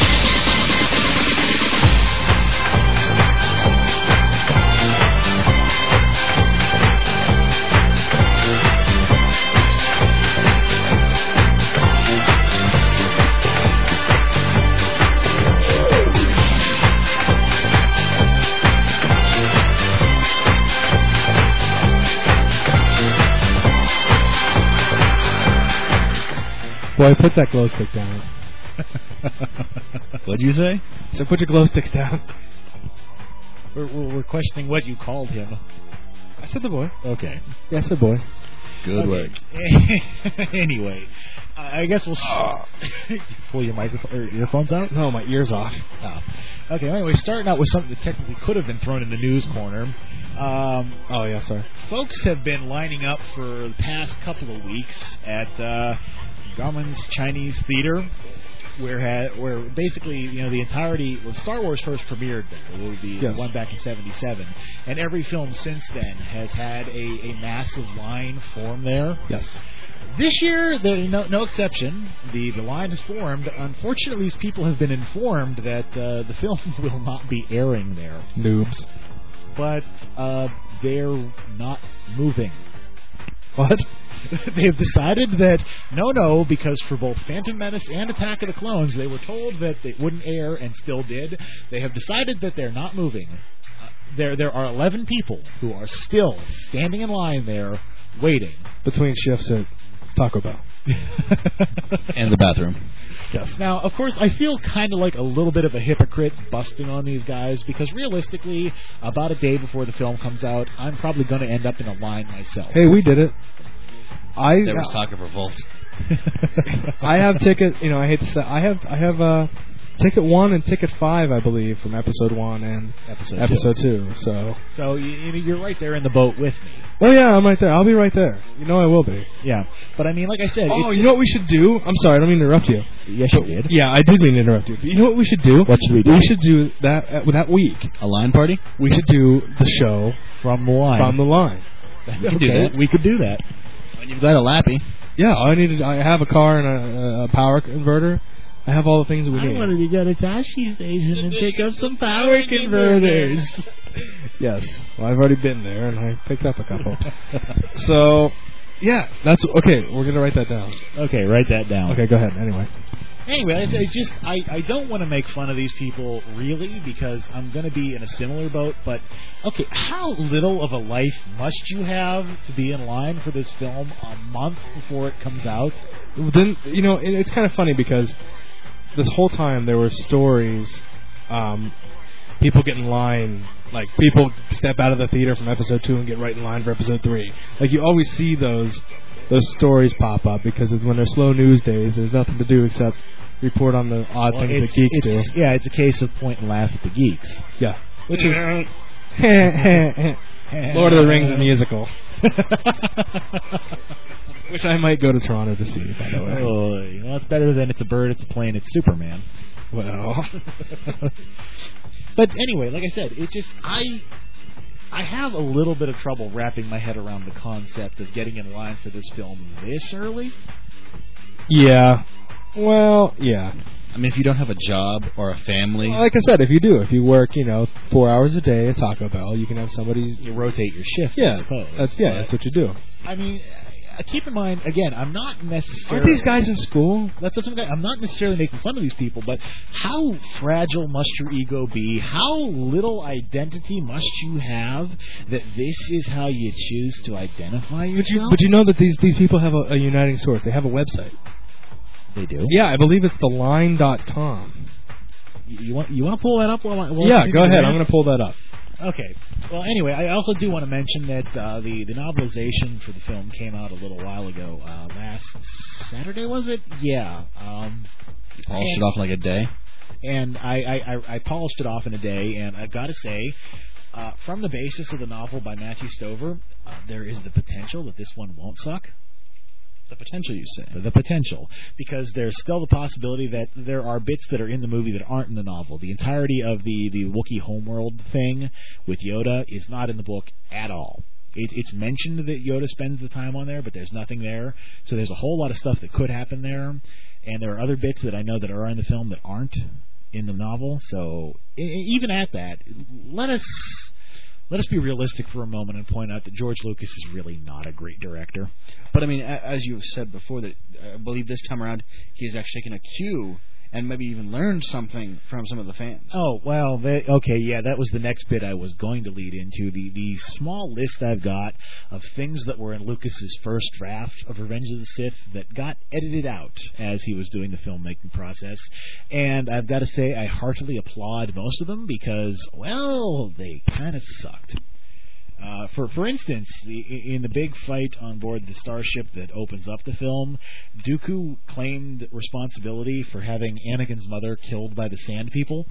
Boy, put that glow stick down. What'd you say? So put your glow sticks down. We're questioning what you called him. I said the boy. Okay. Yeah, I said boy. Good work. Anyway, I guess we'll pull your microphone or earphones out. No, my ear's off. Oh. Okay. Anyway, starting out with something that technically could have been thrown in the news corner. Oh yeah, sorry. Folks have been lining up for the past couple of weeks at Grauman's Chinese Theater, where basically, the entirety, when Star Wars first premiered there, the one back in '77, and every film since then has had a massive line form there. Yes. This year, no exception. The line has formed. Unfortunately, these people have been informed that the film will not be airing there. Noobs. But they're not moving. What? They've decided that no, because for both Phantom Menace and Attack of the Clones, they were told that they wouldn't air and still did. They have decided that they're not moving. There are 11 people who are still standing in line there, waiting. Between shifts at Taco Bell. And the bathroom. Yes. Now, of course, I feel kind of like a little bit of a hypocrite busting on these guys because realistically, about a day before the film comes out, I'm probably going to end up in a line myself. Hey, we did it. There was talk of revolt. I have tickets. I hate to say, I have Ticket 1 and Ticket 5, I believe, from Episode 1 and Episode 2. So you're right there in the boat with me. Oh, yeah, I'm right there. I'll be right there. You know I will be. Yeah. But, I mean, like I said... Oh, you know what we should do? I'm sorry, I don't mean to interrupt you. Yes, you did. Yeah, I did mean to interrupt you. But you know what we should do? What should we do? We should do that week. A line party? We should do the show... From the line. From the line. We could do that. When you've got a Lappy. Yeah, I have a car and a power converter. I have all the things that we need. I wanted to go to Tashi Station and pick up some power converters. Yes. Well, I've already been there, and I picked up a couple. So, yeah, that's... Okay, we're going to write that down. Okay, write that down. Okay, go ahead. Anyway, I don't want to make fun of these people, really, because I'm going to be in a similar boat, but, okay, how little of a life must you have to be in line for this film a month before it comes out? Then, it's kind of funny because this whole time there were stories, people get in line, like people step out of the theater from Episode 2 and get right in line for Episode 3. Like, you always see those stories pop up because when they're slow news days, there's nothing to do except report on the odd things that geeks do. Yeah, it's a case of point and laugh at the geeks. Yeah. Which is Lord of the Rings musical. Which I might go to Toronto to see, by the way. Oh, it's better than It's a Bird, It's a Plane, It's Superman. Well. But anyway, like I said, it's just... I have a little bit of trouble wrapping my head around the concept of getting in line for this film this early. Yeah. Well, yeah. I mean, if you don't have a job or a family... Well, like I said, if you work, 4 hours a day at Taco Bell, you can have somebody... You rotate your shift, yeah, I suppose. That's what you do. I mean... Keep in mind, again, I'm not necessarily... Aren't these guys in school? I'm not necessarily making fun of these people, but how fragile must your ego be? How little identity must you have that this is how you choose to identify yourself? But you know that these people have a uniting source. They have a website. They do? Yeah, I believe it's theline.com. You want to pull that up? Yeah, go ahead. I'm going to pull that up. Okay. Well, anyway, I also do want to mention that the novelization for the film came out a little while ago. Last Saturday, was it? Yeah. You polished it off in like a day? And I polished it off in a day, and I've got to say, from the basis of the novel by Matthew Stover, there is the potential that this one won't suck. The potential, you say? The potential. Because there's still the possibility that there are bits that are in the movie that aren't in the novel. The entirety of the Wookiee homeworld thing with Yoda is not in the book at all. It's mentioned that Yoda spends the time on there, but there's nothing there. So there's a whole lot of stuff that could happen there. And there are other bits that I know that are in the film that aren't in the novel. So even at that, let us be realistic for a moment and point out that George Lucas is really not a great director. But, I mean, as you've said before, that I believe this time around he has actually taken a cue and maybe even learned something from some of the fans. Oh, well, okay, yeah, that was the next bit I was going to lead into. The small list I've got of things that were in Lucas's first draft of Revenge of the Sith that got edited out as he was doing the filmmaking process. And I've got to say, I heartily applaud most of them because, well, they kind of sucked. For instance, in the big fight on board the starship that opens up the film, Dooku claimed responsibility for having Anakin's mother killed by the Sand People.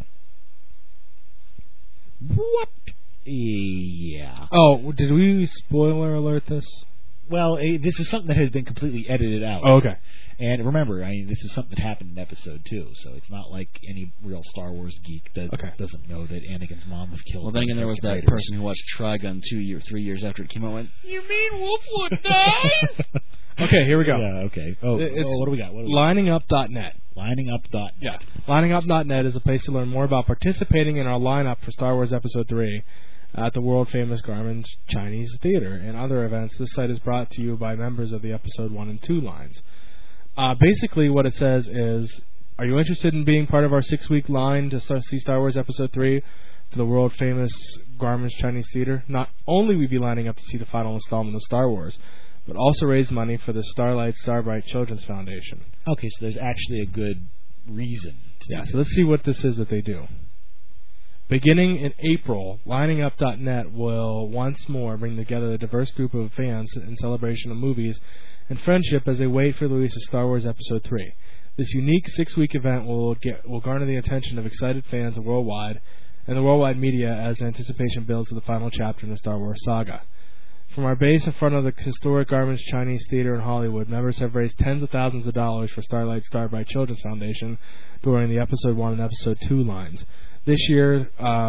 What? Yeah. Oh, did we spoiler alert this? Well, this is something that has been completely edited out. Oh, okay. And remember, this is something that happened in Episode 2, so it's not like any real Star Wars geek doesn't know that Anakin's mom was killed. Well, then again, there was that person who watched Trigun 3 years after it came out and went, "You mean Wolfwood dies?" Okay, here we go. Yeah, okay. What do we got? Liningup.net. Liningup.net. Yeah. Liningup.net is a place to learn more about participating in our lineup for Star Wars Episode 3 at the world-famous Garmin Chinese Theater and other events. This site is brought to you by members of the Episode 1 and 2 lines. Basically, what it says is, are you interested in being part of our 6-week line to see Star Wars Episode 3 for the world-famous Garmin Chinese Theater? Not only will we be lining up to see the final installment of Star Wars, but also raise money for the Starlight Starbright Children's Foundation. Okay, so there's actually a good reason to do this. So let's see what this is that they do. Beginning in April, Liningup.net will once more bring together a diverse group of fans in celebration of movies and friendship as they wait for the release of Star Wars Episode 3. This unique 6-week event will garner the attention of excited fans worldwide and the worldwide media as anticipation builds for the final chapter in the Star Wars saga. From our base in front of the historic Garmin's Chinese Theater in Hollywood, members have raised tens of thousands of dollars for Starlight Starbright Children's Foundation during the Episode 1 and Episode 2 lines. This year,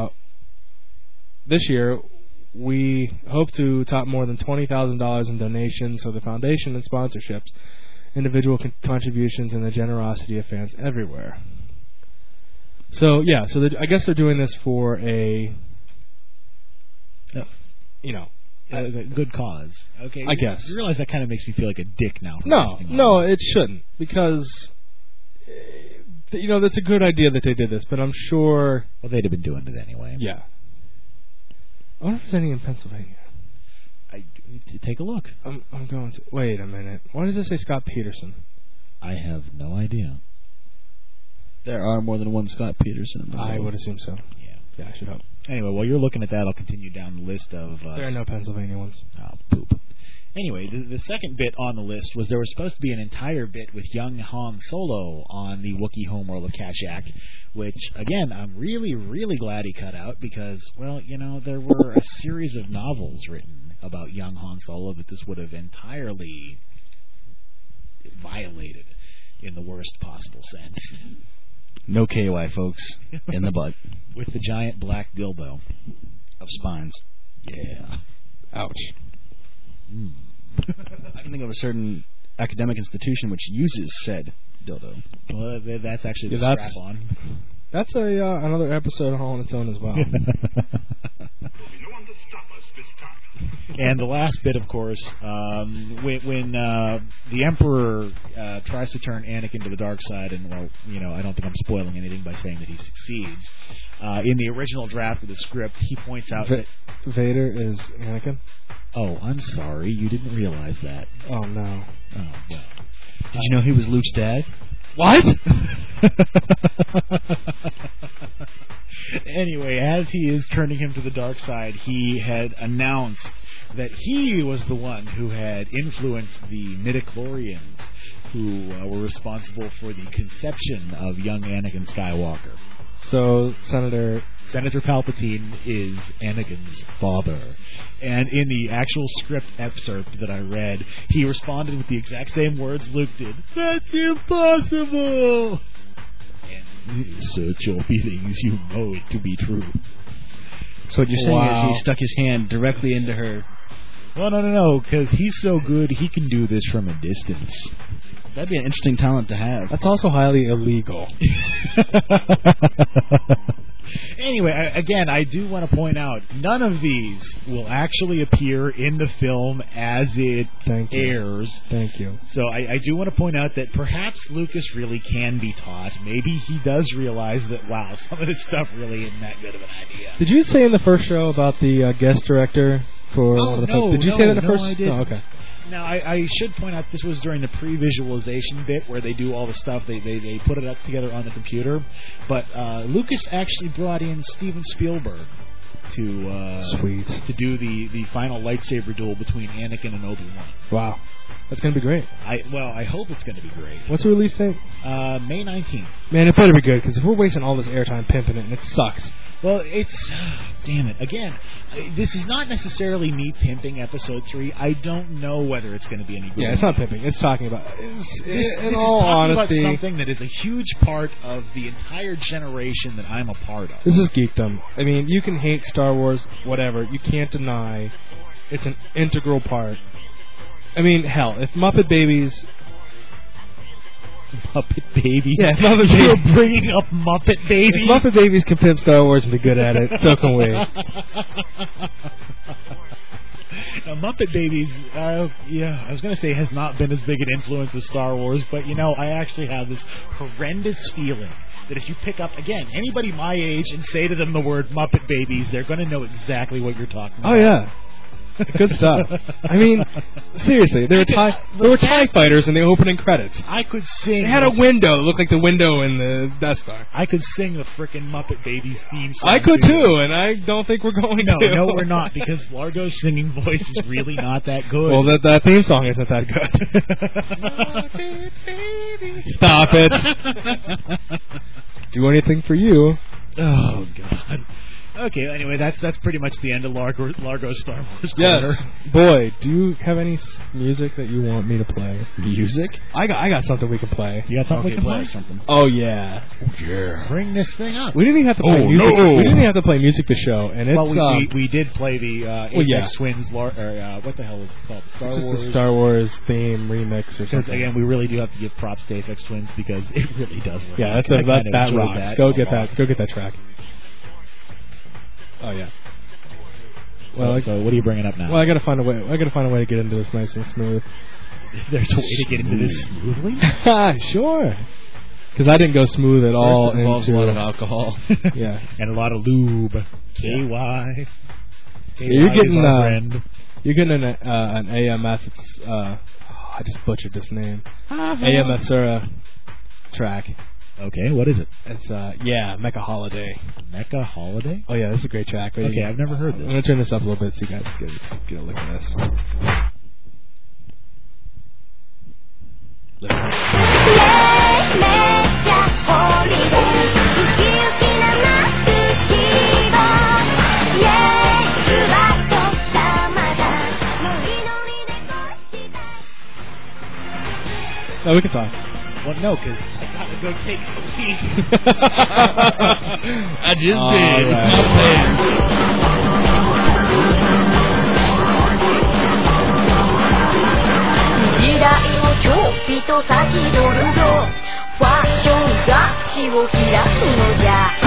we hope to top more than $20,000 in donations for the foundation and sponsorships, individual contributions, and the generosity of fans everywhere. So, yeah, I guess they're doing this for a, good cause. Okay, I guess. You realize that kind of makes me feel like a dick now. No, it shouldn't, because that's a good idea that they did this, but I'm sure. Well, they'd have been doing it anyway. Yeah. I wonder if there's any in Pennsylvania. Take a look. I'm going to. Wait a minute. Why does it say Scott Peterson? I have no idea. There are more than one Scott Peterson in the world. I would assume so. Yeah, I should hope. Anyway, while you're looking at that, I'll continue down the list of... there are no Pennsylvania ones. Oh, poop. Anyway, the second bit on the list was there was supposed to be an entire bit with young Han Solo on the Wookiee homeworld of Kashyyyk, which, again, I'm really, really glad he cut out because, well, there were a series of novels written about young Han Solo that this would have entirely violated in the worst possible sense. No KY, folks, in the butt. With the giant black dildo. Of spines. Yeah. Ouch. I can think of a certain academic institution which uses said dildo. Well, that's actually the strap-on. That's another episode all on its own as well. There'll be no one to stop us this time. And the last bit, of course, when the Emperor tries to turn Anakin to the dark side, and, well, I don't think I'm spoiling anything by saying that he succeeds. In the original draft of the script, he points out that Vader is Anakin? Oh, I'm sorry. You didn't realize that. Oh, no. Oh, well. Did you know he was Luke's dad? What? Anyway, as he is turning him to the dark side, he had announced that he was the one who had influenced the midichlorians who were responsible for the conception of young Anakin Skywalker. So, Senator Palpatine is Anakin's father. And in the actual script excerpt that I read, he responded with the exact same words Luke did. That's impossible! And search your feelings, you know it to be true. So what you're saying is he stuck his hand directly into her... Well, no, because he's so good, he can do this from a distance. That'd be an interesting talent to have. That's also highly illegal. Anyway, again, I do want to point out, none of these will actually appear in the film as it airs. Thank you. So I do want to point out that perhaps Lucas really can be taught. Maybe he does realize that, wow, some of this stuff really isn't that good of an idea. Did you say in the first show about the guest director for one of the films? Did you say that in the first? I didn't. Oh, okay. Now, I should point out this was during the pre-visualization bit where they do all the stuff. They put it up together on the computer. But Lucas actually brought in Steven Spielberg to do the final lightsaber duel between Anakin and Obi-Wan. Wow. That's going to be great. I hope it's going to be great. What's the release date? May 19th. Man, it better be good, because if we're wasting all this airtime pimping it, and it sucks. Well, damn it. Again, this is not necessarily me pimping Episode 3. I don't know whether it's going to be any good. Yeah, it's not pimping. It's talking about... In all honesty... about something that is a huge part of the entire generation that I'm a part of. This is geekdom. I mean, you can hate Star Wars, whatever. You can't deny it's an integral part. I mean, hell, if Muppet Babies... Muppet Babies? Yeah, Muppet Babies. You're bringing up Muppet Babies? If Muppet Babies can pimp Star Wars and be good at it, so can we. Now, Muppet Babies, I was going to say has not been as big an influence as Star Wars, but, I actually have this horrendous feeling that if you pick up, again, anybody my age and say to them the word Muppet Babies, they're going to know exactly what you're talking about. Oh, yeah. Good stuff. I mean, seriously, there were TIE fighters in the opening credits. I could sing. They had a window that looked like the window in the Death Star. I could sing the frickin' Muppet Babies theme song. I could too, and I don't think we're going to. No, we're not, because Largo's singing voice is really not that good. Well, that theme song isn't that good. Stop it. Do anything for you. Oh, God. Okay, anyway, that's pretty much the end of Largo Star Wars. Yes. Boy, do you have any music that you want me to play? Music? I got something we can play. You got something we can play? Something. Oh yeah. Yeah. Bring this thing up. We didn't even have to play music. No. We didn't even have to play music to show, and it's we did play the Apex Twins. What the hell is it called? Star Wars theme remix or something. Because again, we really do have to give props to Apex Twins because it really does work. Yeah, that rocks. Go get that track. Oh yeah. Well, so what are you bringing up now? Well, I gotta find a way to get into this nice and smooth. There's a way to get into this smoothly? Sure. Because I didn't go smooth at all. It involves a lot of alcohol. Yeah. And a lot of lube. KY. You're getting an AMS. It's I just butchered this name. AMSura track. Okay, what is it? It's Mecha Holiday. Mecha Holiday? Oh yeah, this is a great track. Okay, I've never heard this. I'm gonna turn this up a little bit so you guys get a look at this. No, we can talk. Well, no, because I gotta go take a pee. I just did. 時代をちょっぴと先取るぞファッション雑誌を開くのじゃ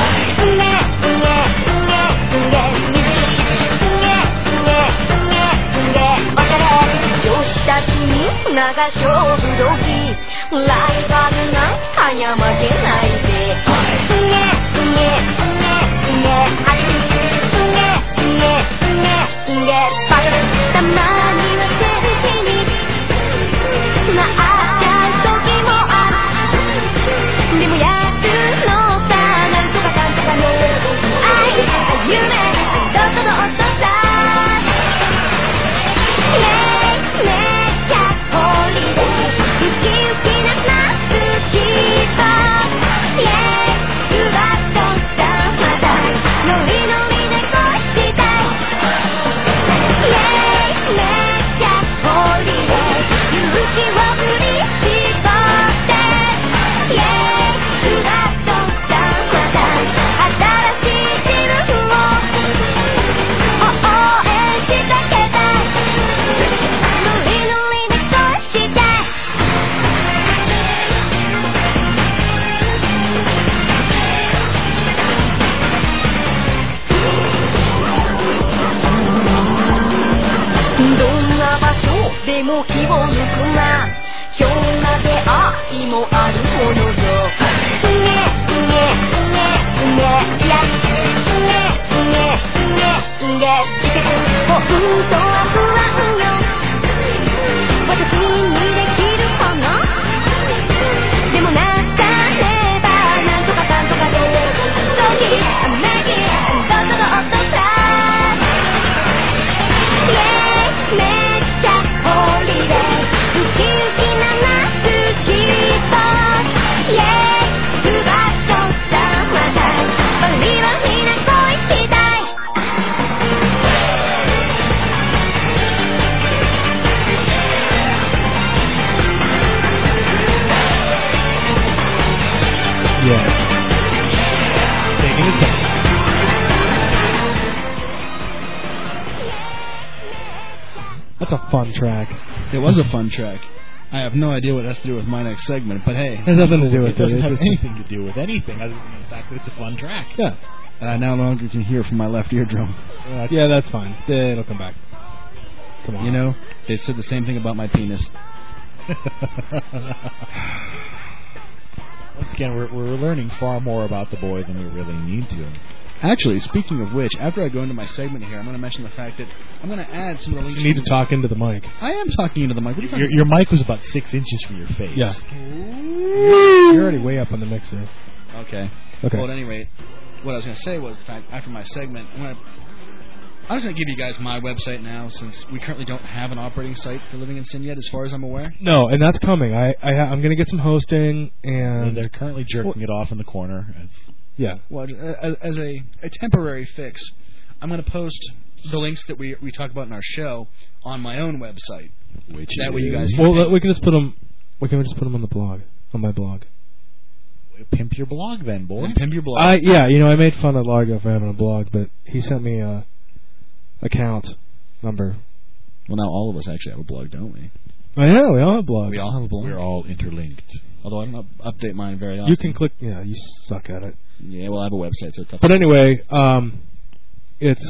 女子たちみんなが勝負時ライバルなんかや負けないでたまにはセルフになっちゃう時もあるでもやるのさなんとかかんとかの愛夢どっとどっとさでも気を抜くなひょんな出会いもあるものぞ本当は不安よ私にできるかなでもなかればなんとかかんとかでドキメキドットドットさ That's a fun track. It was a fun track. I have no idea what it has to do with my next segment, but hey. It has nothing to do with it. It doesn't have anything to do with anything other than the fact that it's a fun track. Yeah. And I no longer can hear from my left eardrum. Yeah, that's fine. It'll come back. Come on. You know, they said the same thing about my penis. Once again, we're learning far more about the boy than we really need to. Actually, speaking of which, after I go into my segment here, I'm going to mention the fact that I'm going to add some of the links. You need to talk into the mic. I am talking into the mic. What are you talking Your mic was about 6 inches from your face. Yeah. You're already way up on the mixer. Okay. Okay. Well, at any rate, what I was going to say was the fact after my segment, I was going to give you guys my website now, since we currently don't have an operating site for Living in Sin yet, as far as I'm aware. No, and that's coming. I'm going to get some hosting, and they're currently jerking it off in the corner. Yeah. Well, as a temporary fix, I'm going to post the links that we talk about in our show on my own website. Which that way you guys can we can just put them. We can just put them on the blog, on my blog. Pimp your blog, then, boy. Pimp your blog. Yeah, I made fun of Largo for having a blog, but he sent me a account number. Well, now all of us actually have a blog, don't we? Oh, yeah, we all have blogs. We all have a blog. We're all interlinked. Although I don't update mine very often. You can click. Yeah, you suck at it. Yeah, well, I have a website, so it's up. But anyway, it's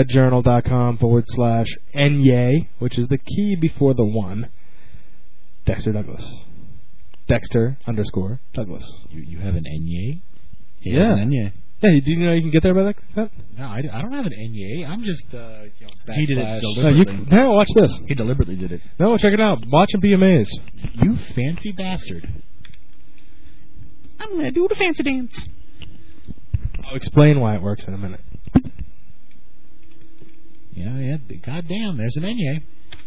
deadjournal.com/NYAY, which is the key before the 1. Dexter Douglas. Dexter_Douglas. You have an NYAY? Yeah. An NYAY. Yeah, do you know you can get there by that? No, I don't have an NYAY. I'm just, He did it No, deliberately. no, watch this. He deliberately did it. No, check it out. Watch and be amazed. You fancy bastard. I'm going to do the fancy dance. I'll explain why it works in a minute. Yeah, goddamn, there's an NYAY.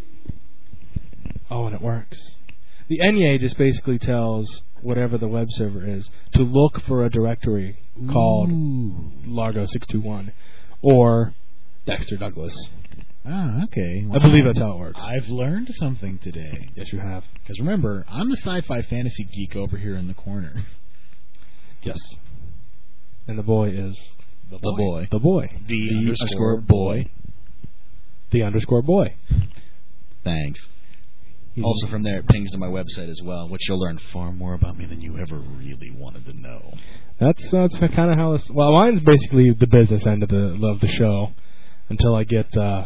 Oh, and it works. The NYAY just basically tells whatever the web server is to look for a directory called Largo 621 or Dexter Douglas. Ah, okay. I believe that's how it works. I've learned something today. Yes, you have. Because remember, I'm the sci-fi fantasy geek over here in the corner. Yes. And the boy is The boy. The boy. The underscore boy. The underscore boy. Thanks. Also from there, it pings to my website as well, which you'll learn far more about me than you ever really wanted to know. That's kind of how this... Well, mine's basically the business end of the show until I get... Oh,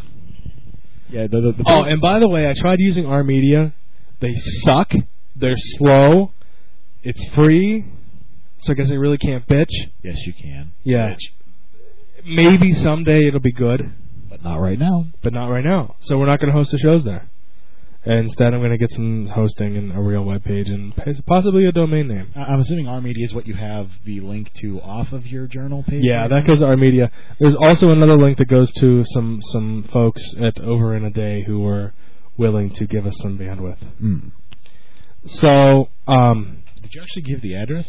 and by the way, I tried using R Media. They suck. They're slow. It's free. So I guess I really can't bitch. Yes, you can. Yeah. Bitch. Maybe someday it'll be good. But not right now. So we're not going to host the shows there. And instead, I'm going to get some hosting and a real web page and possibly a domain name. I'm assuming R Media is what you have the link to off of your journal page? Yeah, that goes to R Media. There's also another link that goes to some folks at Over in a Day who were willing to give us some bandwidth. Mm. So, did you actually give the address?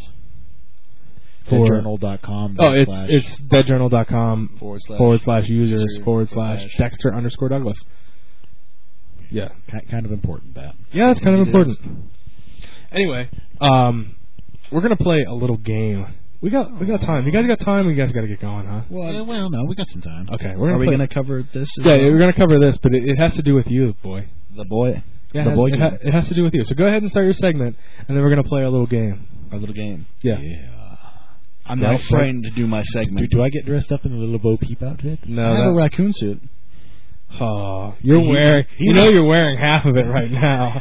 For deadjournal.com. Oh, it's deadjournal.com /users / Dexter _ Douglas. Yeah. Kind of important, that. Yeah, it's kind of important. Anyway, we're going to play a little game. We got time. You guys got time? You guys got to get going, huh? Well, no, we got some time. Okay. Are we going to cover this? We're going to cover this, but it has to do with you, boy. The boy? Yeah, it has to do with you. So go ahead and start your segment, and then we're going to play a little game. A little game? Yeah. I'm now frightened to do my segment. Do I get dressed up in a little Bo Peep outfit? No. I have a raccoon suit. Oh, you're wearing... you're wearing half of it right now.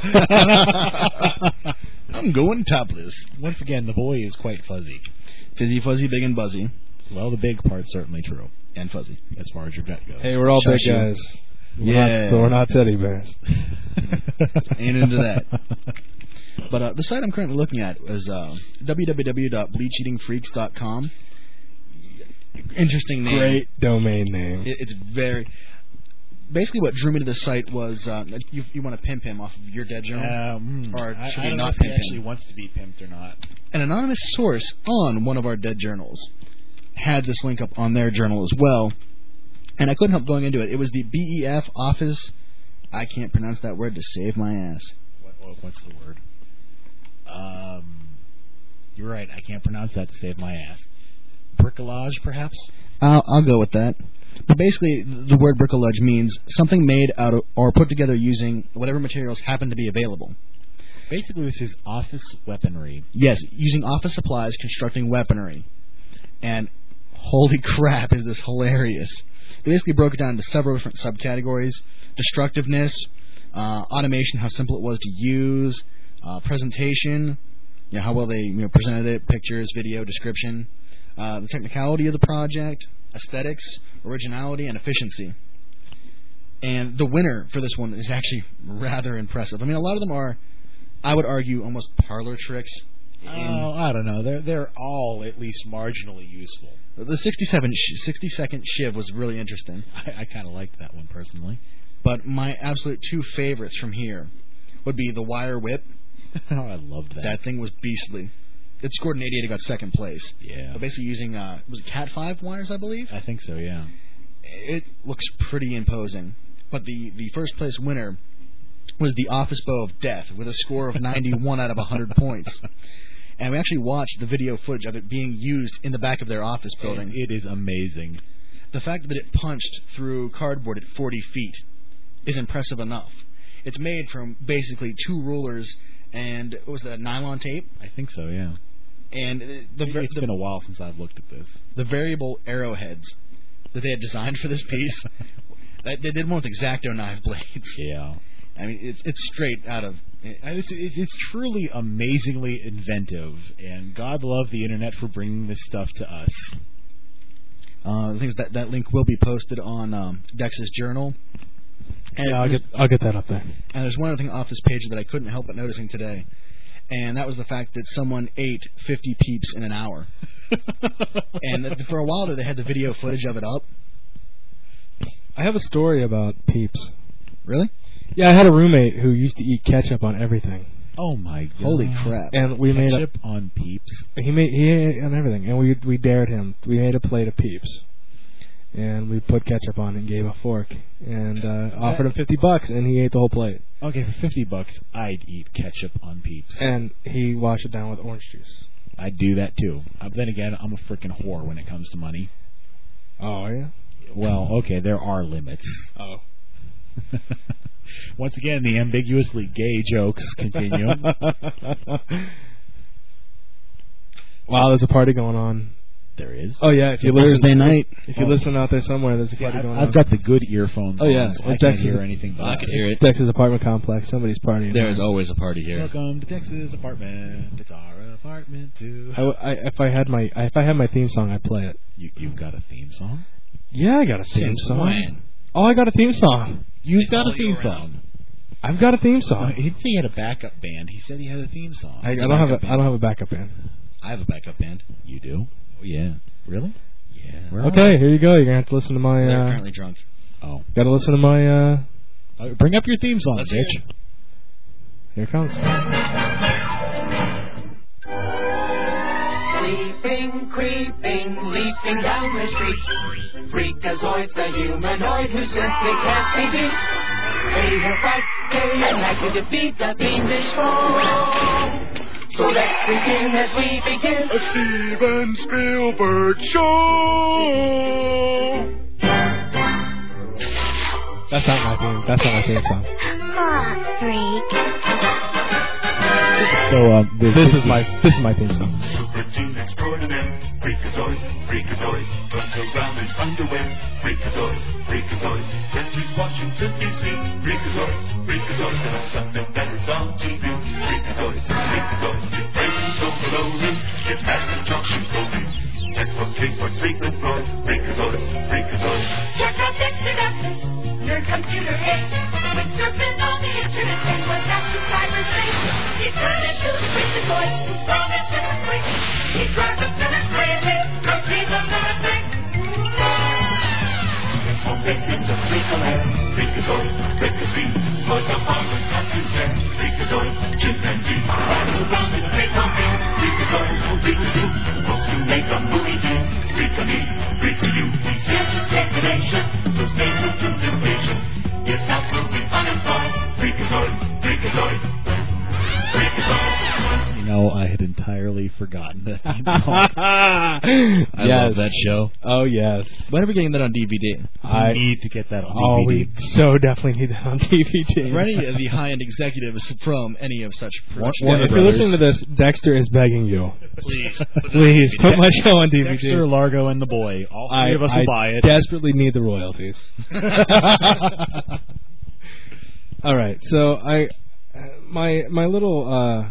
I'm going topless. Once again, the boy is quite fuzzy. Fizzy, fuzzy, big and buzzy. Well, the big part's certainly true. And fuzzy. As far as your gut goes. Hey, we're all big guys. We're not teddy bears. Ain't into that. But the site I'm currently looking at is www.bleacheatingfreaks.com. Interesting name. Great domain name. It's very... Basically, what drew me to the site was you want to pimp him off of your Dead Journal, or should I you don't know not if he pimp actually him? wants to be pimped or not. An anonymous source on one of our Dead Journals had this link up on their journal as well, and I couldn't help going into it. It was the BEF office. I can't pronounce that word to save my ass. What's the word? You're right. I can't pronounce that to save my ass. Bricolage, perhaps? I'll go with that. But basically, the word bricolage means something made out of or put together using whatever materials happen to be available. Basically, this is office weaponry. Yes, using office supplies, constructing weaponry. And holy crap, is this hilarious. They basically broke it down into several different subcategories. Destructiveness, automation, how simple it was to use, presentation, how well they presented it, pictures, video, description, the technicality of the project, aesthetics, originality, and efficiency. And the winner for this one is actually rather impressive. I mean, a lot of them are, I would argue, almost parlor tricks. I don't know. They're all at least marginally useful. The 60-second shiv was really interesting. I kind of liked that one personally. But my absolute two favorites from here would be the wire whip. Oh, I loved that. That thing was beastly. It scored an 88 and got second place. Yeah. But basically using, was it Cat 5 wires, I believe? I think so, yeah. It looks pretty imposing. But the first place winner was the Office Bow of Death with a score of 91 out of 100 points. And we actually watched the video footage of it being used in the back of their office building. It is amazing. The fact that it punched through cardboard at 40 feet is impressive enough. It's made from basically 2 rulers and, what was that, nylon tape? I think so, yeah. And it's been a while since I've looked at this. The variable arrowheads that they had designed for this piece, they did one with X-Acto knife blades. Yeah. I mean, it's straight out of... It's truly amazingly inventive, and God love the Internet for bringing this stuff to us. The thing is that link will be posted on Dex's journal. And yeah, I'll get that up there. And there's one other thing off this page that I couldn't help but noticing today, and that was the fact that someone ate 50 peeps in an hour. And for a while there, they had the video footage of it up. I have a story about peeps. Really? Yeah, I had a roommate who used to eat ketchup on everything. Oh my god! Holy crap! And we made ketchup on Peeps. He ate on everything, and we dared him. We made a plate of Peeps, and we put ketchup on it and gave a fork, and offered him $50, and he ate the whole plate. Okay, for $50, I'd eat ketchup on Peeps. And he washed it down with orange juice. I'd do that too. Then again, I'm a freaking whore when it comes to money. Oh yeah. Well, okay, there are limits. Oh. Once again, the ambiguously gay jokes continue. Wow, there's a party going on. There is? Oh, yeah. If you Thursday night. If you listen out there somewhere, there's a party going on. I've got the good earphones. Oh, yeah. I can't hear anything but I can hear it. Dex's apartment complex. Somebody's partying. There is always a party here. Welcome to Texas apartment. It's our apartment too. If I had my theme song, I'd play it. You've got a theme song? Yeah, I got a theme song. When? Oh, I got a theme song. You've got a theme song. I've got a theme song. He didn't say he had a backup band. He said he had a theme song. I don't have a backup band. I have a backup band. You do? Oh, yeah. Really? Yeah. Okay, here you go. You're gonna have to listen to my. They're currently drunk. Oh. Gotta listen to my. Bring up your theme song, Let's bitch. Here it comes. Sleeping, creeping, leaping down the street. Freakazoid, the humanoid who simply can't be beat. They will fight day and night to defeat the fiendish foe. So let's begin as we begin A Steven Spielberg show. That's not my theme song. Aw, freak. So this is my theme song. Super team extraordinaire. Freakazoid, Freakazoid. Runs around his underwear. Freakazoid, Freakazoid. Yes, he's Washington, D.C. Freakazoid, Freakazoid. There's something that is on TV. Freakazoid, Freakazoid. Your brain is so below him. It's massive junctions closing. Textbook case for Sigmund Freud. Freakazoid, Freakazoid. Check out Dexter Dexter, nerd computer ace. When surfing on the internet, and was after cyberspace, he turned into the Freakazoid, strong and differently. He drives us to the crazy, cause he's a lunatic. It's in the Freakaland. Freakazoid, Freakazoid. Voice of Harvard, country's there. Freakazoid, chimpanzee. Battle around in a Freakazoid. Freakazoid will be with you. Hope to make a movie deal. Freaka me, Freaka you. He's here to save the nation. So stay tuned to the station. If not, we'll be unemployed. Freakazoid, Freakazoid. Freakazoid. You know, I had entirely forgotten that theme song. I love that show. Oh, yes. When are we getting that on DVD? I need to get that on DVD. Oh, we so definitely need that on DVD. For any of the high-end executives from any of such production, If you're listening to this, Dexter is begging you. please. Please, put my show on DVD. Dexter, Largo, and the boy. All three of us will buy it. I desperately need the royalties. All right, so my little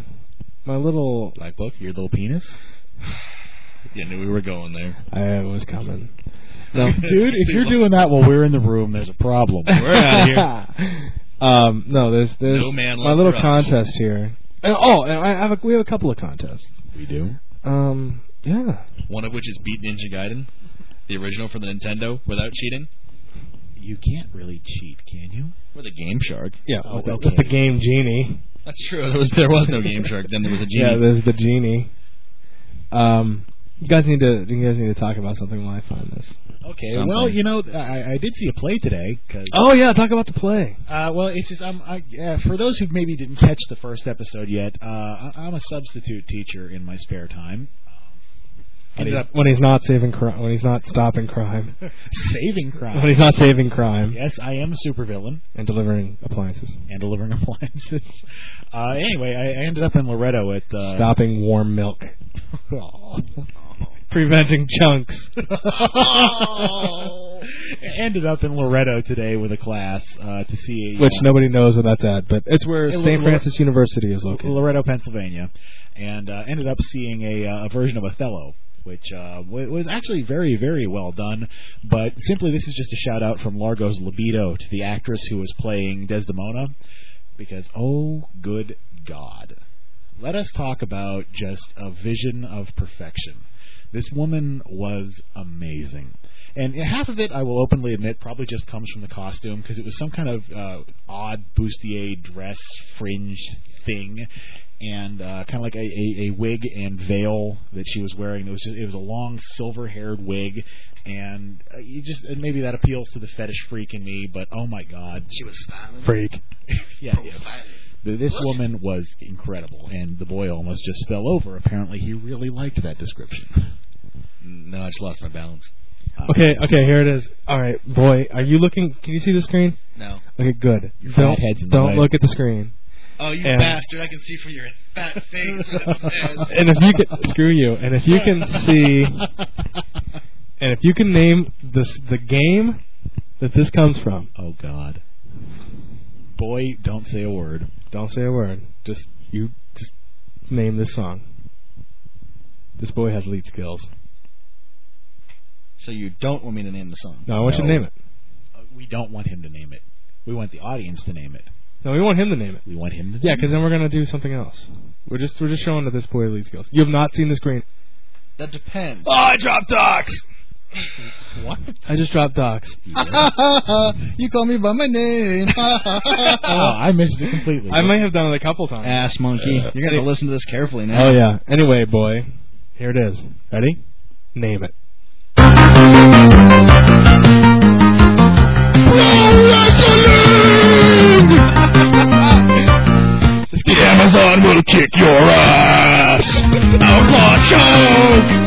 Black Book, your little penis? You knew we were going there. I was coming. No. Dude, if you're doing that while we're in the room, there's a problem. We're out of here. No, there's No man my left little for us. contest here. And, we have a couple of contests. We do. Yeah. One of which is Beat Ninja Gaiden, the original for the Nintendo, without cheating. You can't really cheat, can you? With a Game Shark. Yeah, Okay. with the game Genie. That's true. There was no Game Shark. Then there was a Genie. Yeah, there's the Genie. You guys need to talk about something while I find this. Okay. Something. Well, I did see a play today. Oh yeah, talk about the play. Well, it's just for those who maybe didn't catch the first episode yet, I'm a substitute teacher in my spare time. When he's not when he's not stopping crime. Saving crime. When he's not saving crime. Yes, I am a supervillain. And delivering appliances. Anyway, I ended up in Loretto at... Stopping warm milk. Preventing chunks. Ended up in Loretto today with a class to see... Which nobody knows where that's at, but it's where St. Francis University is located. Loretto, Pennsylvania. And ended up seeing a version of Othello, which was actually very, very well done. But simply, this is just a shout-out from Largo's Libido to the actress who was playing Desdemona. Because, oh, good God. Let us talk about just a vision of perfection. This woman was amazing. And half of it, I will openly admit, probably just comes from the costume, because it was some kind of odd bustier dress fringe thing, and kind of like a wig and veil that she was wearing. It was a long silver-haired wig, and maybe that appeals to the fetish freak in me, but oh my God. She was styling. Freak. Yeah. This woman was incredible, and the boy almost just fell over. Apparently, he really liked that description. No, I just lost my balance. Okay, here it is. All right, boy, are you looking? Can you see the screen? No. Okay, good. Fat head's in the way. Don't look at the screen. Oh, you bastard! I can see from your fat face what it says. And if you can screw you, and if you can see, and if you can name the game that this comes from. Oh God. Boy, don't say a word. Don't say a word. Just name this song. This boy has lead skills. So you don't want me to name the song? No, I want you to name it. We don't want him to name it. We want the audience to name it. No, we want him to name it. We want him to name Yeah, because then we're going to do something else. We're just showing that this boy has lead skills. You have not seen the screen. That depends. Oh, I dropped Docs! What? I just dropped Docs. You call me by my name. I missed it completely. I may have done it a couple times. Ass monkey. You're going to listen to this carefully now. Oh, yeah. Anyway, boy, here it is. Ready? Name it. The Amazon will kick your ass. Outlaw choke.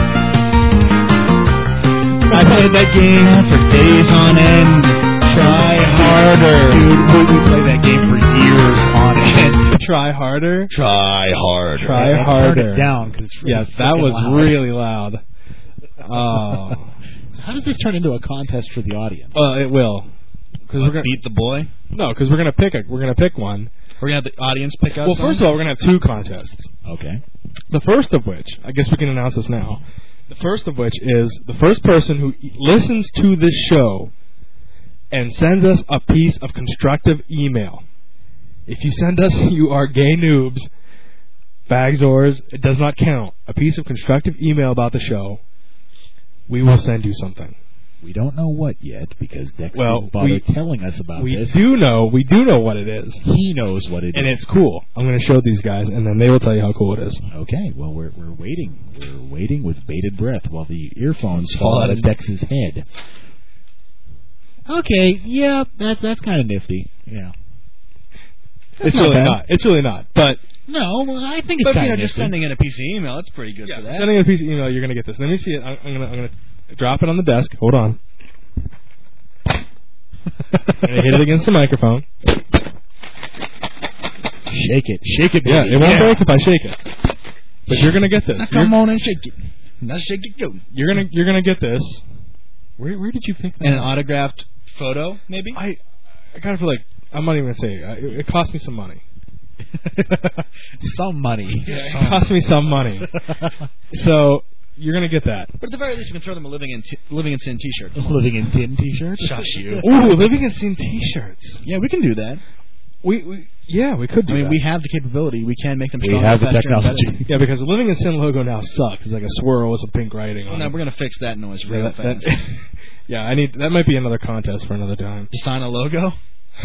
I played that game for days on end. Try harder. Dude, we played that game for years on end. Try harder? Try harder. Try harder. Turn it down, cause it's really that was loud. really loud. Oh. How does this turn into a contest for the audience? It will. Because we're gonna beat the boy? No, because we're gonna pick one. We're gonna have the audience pick up. Well, first of all, we're gonna have two contests. Okay. The first of which, I guess we can announce this now. The first of which is the first person who listens to this show and sends us a piece of constructive email. If you send us, you are gay noobs, Bagzors, it does not count. A piece of constructive email about the show, we will send you something. We don't know what yet because Dex Well, didn't bother telling us about we this. do know what it is. He knows what it is. And it's cool. I'm going to show these guys, and then they will tell you how cool it is. Okay, well, we're waiting. We're waiting with bated breath while the earphones fall out of Dex's head. Okay, yeah, that's kind of nifty. Yeah. It's really not. It's really not. But no, well, I think it's But kind you of know, just sending in a piece of email, that's pretty good for that. Sending a piece of email, you're going to get this. Let me see it. I'm going to drop it on the desk. Hold on. I'm going to hit it against the microphone. Shake it, baby. Yeah, it won't break if I shake it. But you're going to get this. Now come on and shake it. Now shake it, go. You're gonna get this. Where did you pick that? And an autographed photo, maybe? I got it for I'm not even going to say. It cost me some money. Some money. It cost me some money. So you're gonna get that. But at the very least, you can throw them a Living in Sin T-shirt. Living in Tin T-shirt. Shush you. Ooh, Living in Sin T-shirts. Yeah, we can do that. We could do that. We have the capability. We can make them We stronger. have the faster, and technology. better. Yeah, because the Living in Sin logo now sucks. It's like a swirl with some pink writing Well, on no, it. we're gonna fix that noise real fast. Yeah, that might be another contest for another time. Design a logo.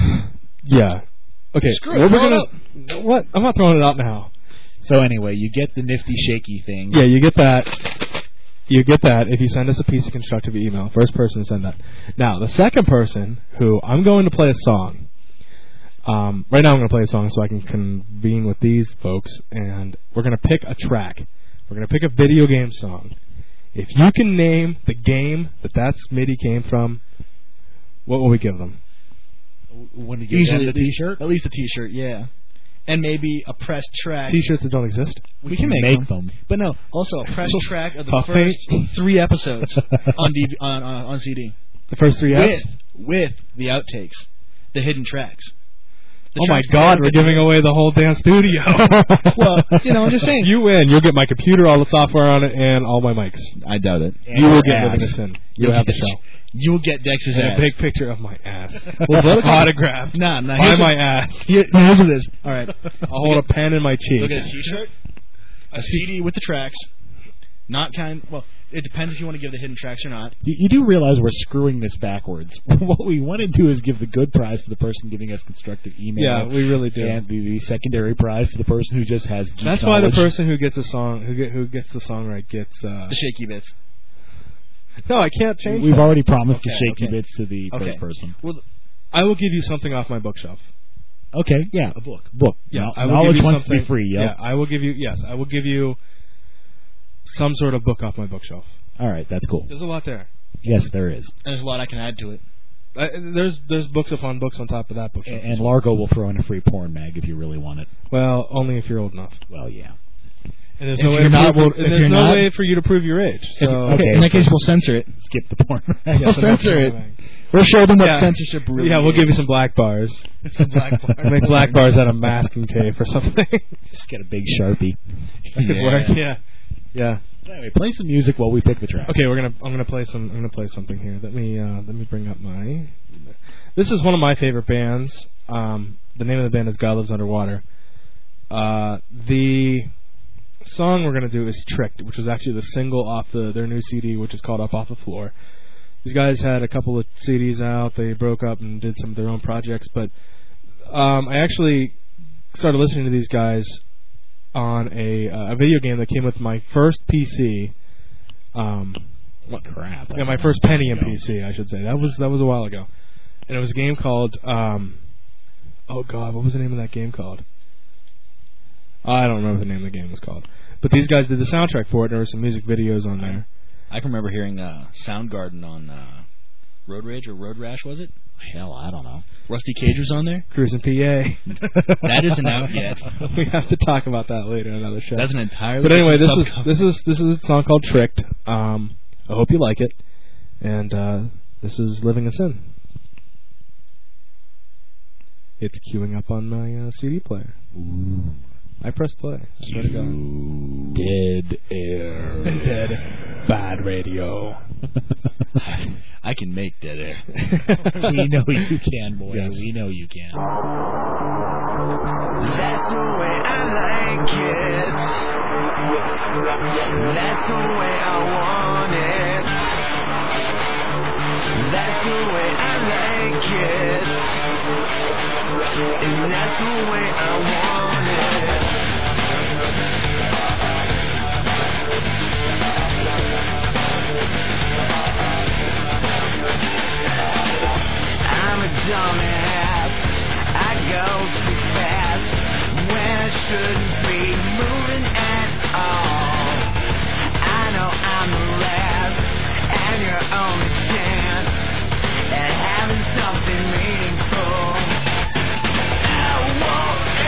Yeah. Okay. Screw it, throw it What? I'm not throwing it out now. So anyway, you get the nifty shaky thing. Yeah, you get that. You get that if you send us a piece of constructive email. First person to send that. Now, the second person who I'm going to play a song. Right now I'm going to play a song so I can convene with these folks, and we're going to pick a track. We're going to pick a video game song. If you can name the game that MIDI came from, what will we give them? When you get the T-shirt? At least a T-shirt, yeah. And maybe a pressed track. T-shirts that don't exist? We can make them. But no, also a pressed track of the first 3 episodes on CD. The first 3 episodes? With the outtakes, the hidden tracks. Oh my God, we're giving away the whole damn studio. Well, I'm just saying. You win. You'll get my computer, all the software on it, and all my mics. I doubt it. You will get Living in Sin. You'll have the show. You will get Dex's and ass. a big picture of my ass. Autographed by my ass. Here's what it is. All right. I'll hold a pen in my cheek. Look at a T-shirt, a CD with the tracks. Well, it depends if you want to give the hidden tracks or not. You do realize we're screwing this backwards. What we want to do is give the good prize to the person giving us constructive email. Yeah, we really do. And the secondary prize to the person who just has geek That's knowledge. why the person who gets the song, who gets the song right, gets the shaky bits. No, I can't change. We've that. already promised the shaky bits to the first person. Well, I will give you something off my bookshelf. Okay, yeah, a book. Yeah, I will give you wants to be free. Yep. Yeah, I will give you. Yes, I will give you some sort of book off my bookshelf. All right, that's cool. There's a lot there. Yes, there is. And there's a lot I can add to it. There's books upon books on top of that bookshelf. And Largo will throw in a free porn mag if you really want it. Well, only if you're old enough. Well, yeah. And there's no way for you to prove your age. So okay, in that case, we'll censor it. Skip the porn. We'll censor it. We'll show them what censorship really we'll is. give you some black bars. Some black bars. Make black bars out of masking tape or something. Just get a big Sharpie. That could work. Yeah. Anyway, play some music while we pick the track. Okay, I'm gonna play something here. Let me bring up my. This is one of my favorite bands. The name of the band is God Lives Underwater. The song we're gonna do is "Tricked," which was actually the single off their new CD, which is called "Up Off the Floor." These guys had a couple of CDs out. They broke up and did some of their own projects, but I actually started listening to these guys on a video game that came with my first PC. What crap? Yeah, my first Pentium PC, I should say. That was a while ago, and it was a game called. Oh God, what was the name of that game called? I don't remember what the name of the game was called. But these guys did the soundtrack for it. There were some music videos on there. I can remember hearing Soundgarden on Road Rage or Road Rash, was it? Hell, I don't know. Rusty Cage was on there? Cruising PA. That isn't out yet. We have to talk about that later in another show. That's an entirely But anyway, this different is a song called "Tricked." I hope you like it. And this is "Living in Sin." It's queuing up on my CD player. Ooh. I pressed play. I swear to God. Dead air. Dead. Bad radio. I can make dead air. We know you can, boy. Yes. We know you can. That's the way I like it. That's the way I want it. That's the way I like it. And that's the way I want it. I'm a dumbass. I go too fast when I shouldn't be moving at all. I know I'm the last and your only chance at having something meaningful. I won't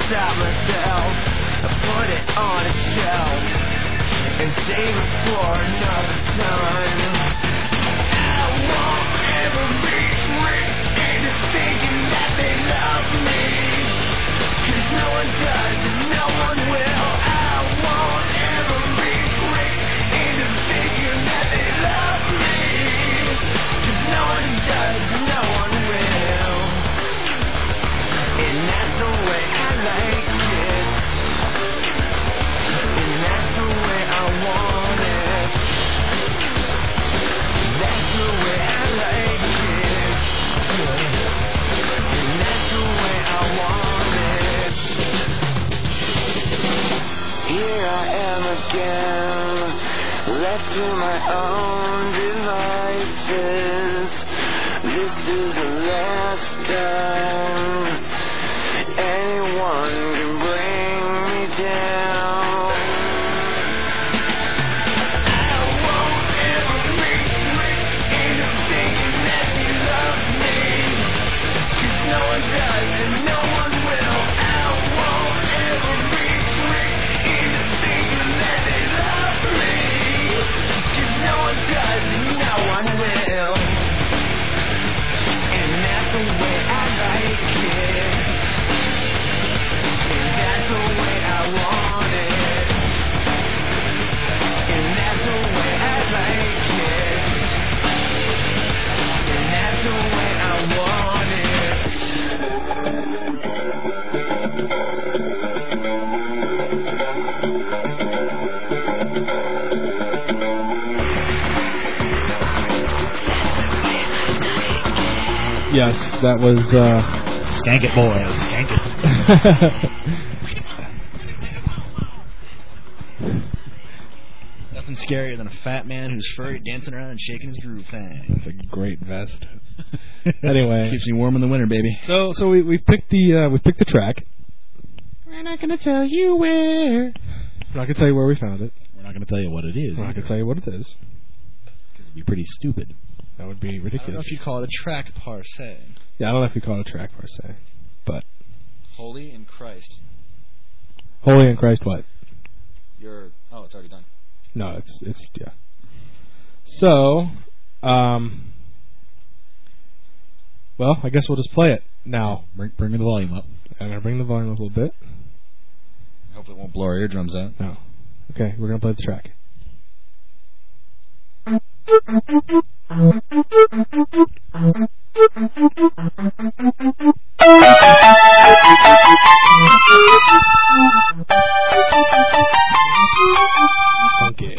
inside myself. I put it on a shelf and save it for another time. I won't ever retreat into thinking that they love me, 'cause no one does and no one will. I won't ever retreat into thinking that they love me, 'cause no one does and no one will. And that's the way I like it, and that's the way I want it. That's the way I like it, and that's the way I want it. Here I am again, left to my own devices. This is the last time anyone can bring me down. I won't ever retreat into thinking that you love me, 'cause no one does and no one will. I won't ever retreat into thinking that they love me, 'cause no one does and no one will. And that's the way I like it, and that's the way I want it, and that's the way I like it, and that's the way I want it. Yes, that was Skank it, boys. Skank it. Nothing scarier than a fat man who's furry dancing around and shaking his groove thing. It's a great vest. Anyway, Keeps me warm in the winter, baby. so we picked the track. We're not gonna tell you where. We're not gonna tell you where we found it. We're not going to tell you what it is. We're not gonna tell you what it is. Because it'd be pretty stupid. That would be I don't know ridiculous. if you call it a track par se. Yeah, I don't know if you call it a track per se, but Holy in Christ. Holy in Christ, what? It's already done. No, it's yeah. So, well, I guess we'll just play it now. Bring the volume up. I'm gonna bring the volume up a little bit. Hopefully it won't blow our eardrums out. No. Okay, we're gonna play the track. Okay.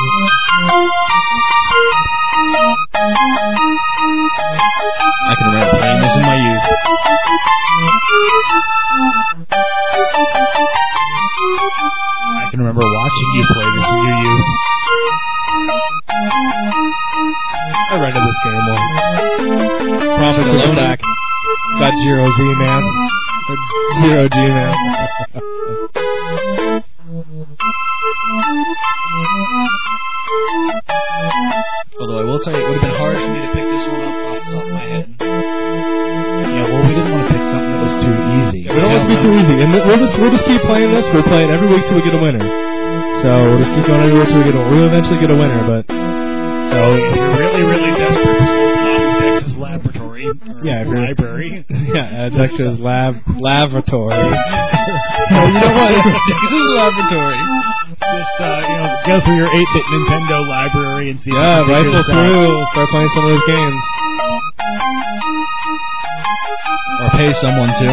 I can remember playing this in my youth. I can remember watching you play this in your youth. I rented this game once. Profits are back. Got Zero Z Man. Zero G Man. Although I will tell you, it would have been hard for me to pick this one up off the top of my head. Yeah, well, we didn't want to pick something that was too easy. We don't want it to be too easy, and we'll just keep playing this. We'll play it every week till we get a winner. So we'll just keep going every week till we get a winner. We'll eventually get a winner, but So if you're really, really desperate for some Dex's laboratory or yeah, if you're- library, yeah, Dexter's lavatory. Oh, you know what? This is a laboratory. just go through your 8-bit Nintendo library and see. Yeah, if you can figure rifle this out. through. Start playing some of those games. Or pay someone to.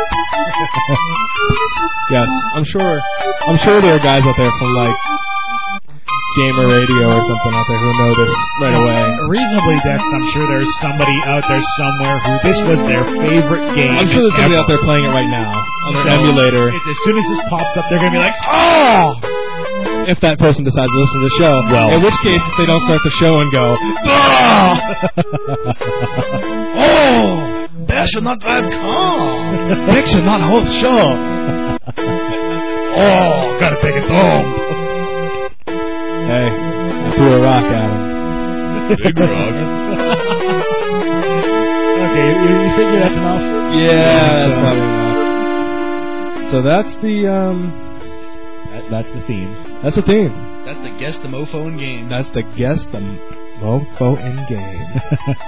Yes, I'm sure there are guys out there from like Gamer Radio or something out there who know this right away. Reasonably, Dex, I'm sure there's somebody out there somewhere who this was their favorite game. I'm sure there's somebody ever. out there playing it right now on their So, emulator. As soon as this pops up, they're going to be like, oh! If that person decides to listen to the show. Well. In which case, if they don't start the show and go, Oh! That should not drive car. Dex should not host show. Oh, gotta take it home. hey, I threw a rock at him. Big rock. Okay, you figure that's enough? Yeah, that's probably enough. So that's the That's the theme. That's the theme. That's the guess the mofo in game. That's the guess the mofo in game.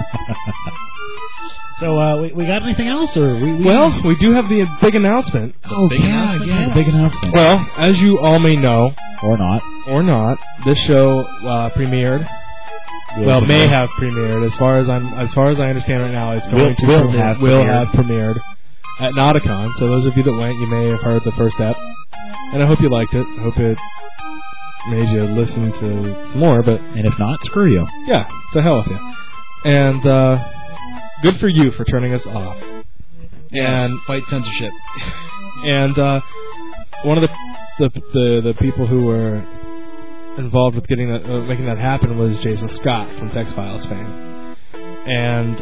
So we got anything else, or we we do have the big announcement. The big announcement. Well, as you all may know, or not, this show premiered. May have premiered. As far as I understand right now, it's going will have premiered at Nauticon. So those of you that went, you may have heard the first ep, and I hope you liked it. I hope it made you listen to some more. And if not, screw you. Yeah, to hell with you. And good for you for turning us off. And fight censorship. And one of the people who were involved with getting that making that happen was Jason Scott from X-Files fame. And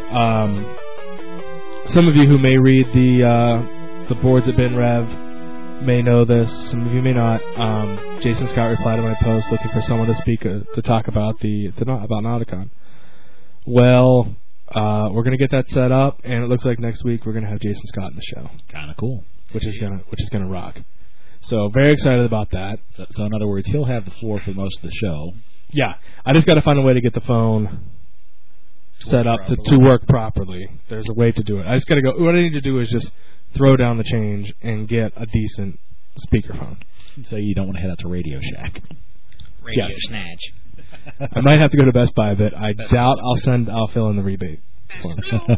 some of you who may read the boards at BinRev may know this. Some of you may not. Jason Scott replied to my post looking for someone to speak to talk about about Nauticon. Well, we're going to get that set up, and it looks like next week we're going to have Jason Scott in the show. Kind of cool. Which is gonna rock. So very excited about that. So in other words, he'll have the floor for most of the show. Yeah, I just got to find a way to get the phone set up to work properly. There's a way to do it. I just got to go. What I need to do is just throw down the change and get a decent speakerphone. So you don't want to head out to Radio Shack. Radio Snatch. I might have to go to Best Buy, but I doubt I'll fill in the rebate form.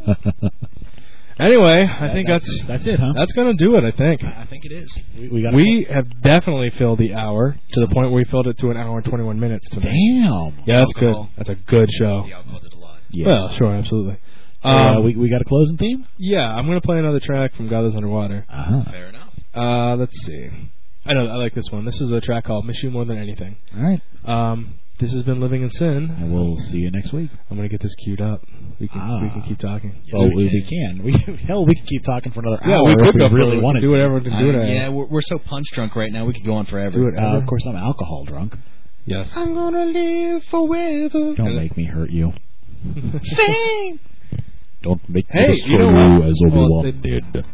Anyway, I think that's it, huh? That's going to do it, I think. I think it is. We have definitely filled the hour to the point where we filled it to an hour and 21 minutes today. Damn. Yeah, that's good. That's a good show. The alcohol did a lot. Yes. Well, sure, absolutely. We got a closing theme? Yeah, I'm going to play another track from God Lives Underwater. Uh-huh. Fair enough. Let's see. I like this one. This is a track called Miss You More Than Anything. All right. This has been Living in Sin. And we'll see you next week. I'm going to get this queued up. We can keep talking. Yes, we can. We can keep talking for another hour. Yeah, we could really want to do whatever we can do. Yeah, we're so punch drunk right now. We could go on forever. Do it ever. Of course, I'm alcohol drunk. Yes. I'm going to live forever. Don't make me hurt you. Sing. Don't make me destroy you as Obi-Wan. They did.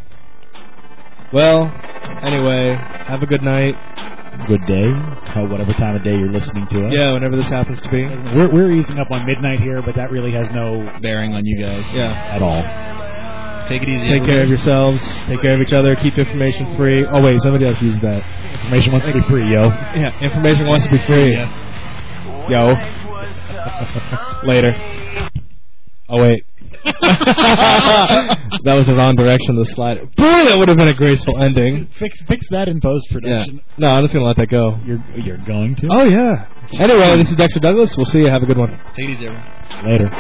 Well, anyway, have a good night. Good day, whatever time of day you're listening to us. Yeah, whenever this happens to be. We're easing up on midnight here, but that really has no bearing on you guys. Yeah. At all. Take it easy. Take care of yourselves. Take care of each other. Keep information free. Oh, wait, somebody else used that. Information wants to be free, yo. Yeah, information wants to be free. Yeah. Yo. Later. Oh, wait. That was the wrong direction of the slide. Boy, that would have been a graceful ending. Fix that in post-production. Yeah. No, I'm just going to let that go. You're going to? Oh, yeah. Anyway, this is Dexter Douglas. We'll see you. Have a good one. Take it easy, everyone. Later.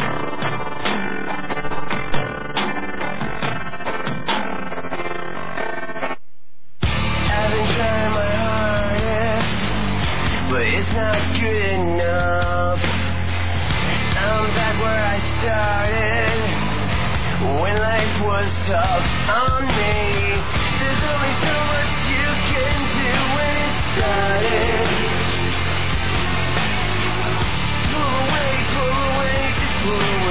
Tough on me. There's only so much you can do when it's started. Pull away, just pull away.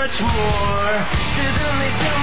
much more. There's only so